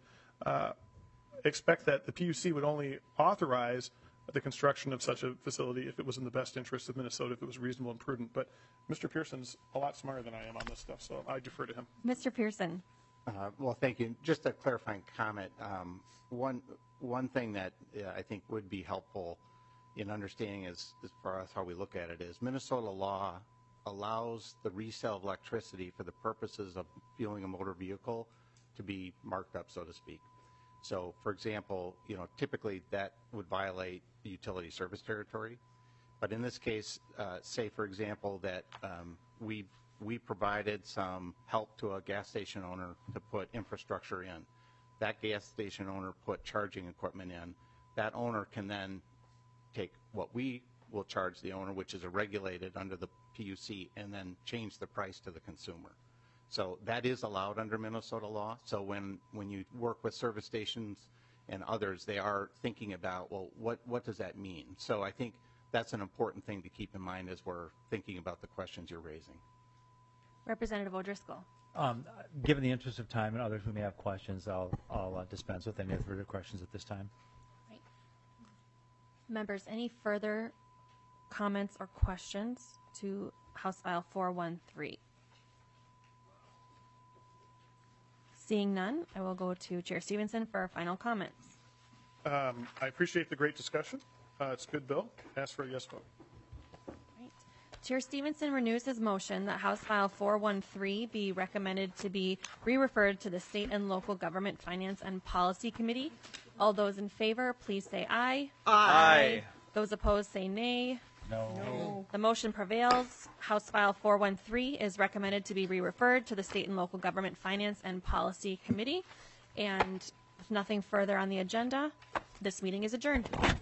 expect that the PUC would only authorize the construction of such a facility if it was in the best interest of Minnesota, if it was reasonable and prudent. But Mr. Pearson's a lot smarter than I am on this stuff, so I defer to him. Mr. Pearson. Well, thank you. Just a clarifying comment. One thing that I think would be helpful in understanding as far as how we look at it is Minnesota law allows the resale of electricity for the purposes of fueling a motor vehicle to be marked up, so to speak. So, for example, typically that would violate the utility service territory. But in this case, say, for example, that we provided some help to a gas station owner to put infrastructure in. That gas station owner put charging equipment in. That owner can then take what we will charge the owner, which is regulated under the PUC, and then change the price to the consumer. So that is allowed under Minnesota law. So when you work with service stations and others, they are thinking about, well, what does that mean? So I think that's an important thing to keep in mind as we're thinking about the questions you're raising. Representative O'Driscoll. Given the interest of time and others who may have questions, I'll dispense with any further questions at this time. Right. Members, any further comments or questions to House File 413? Seeing none, I will go to Chair Stevenson for our final comments. I appreciate the great discussion. It's a good bill. Ask for a yes vote. Right. Chair Stevenson renews his motion that House File 413 be recommended to be re-referred to the State and Local Government Finance and Policy Committee. All those in favor, please say aye. Aye. Those opposed, say nay. No. The motion prevails. House File 413 is recommended to be re-referred to the State and Local Government Finance and Policy Committee. And with nothing further on the agenda, this meeting is adjourned.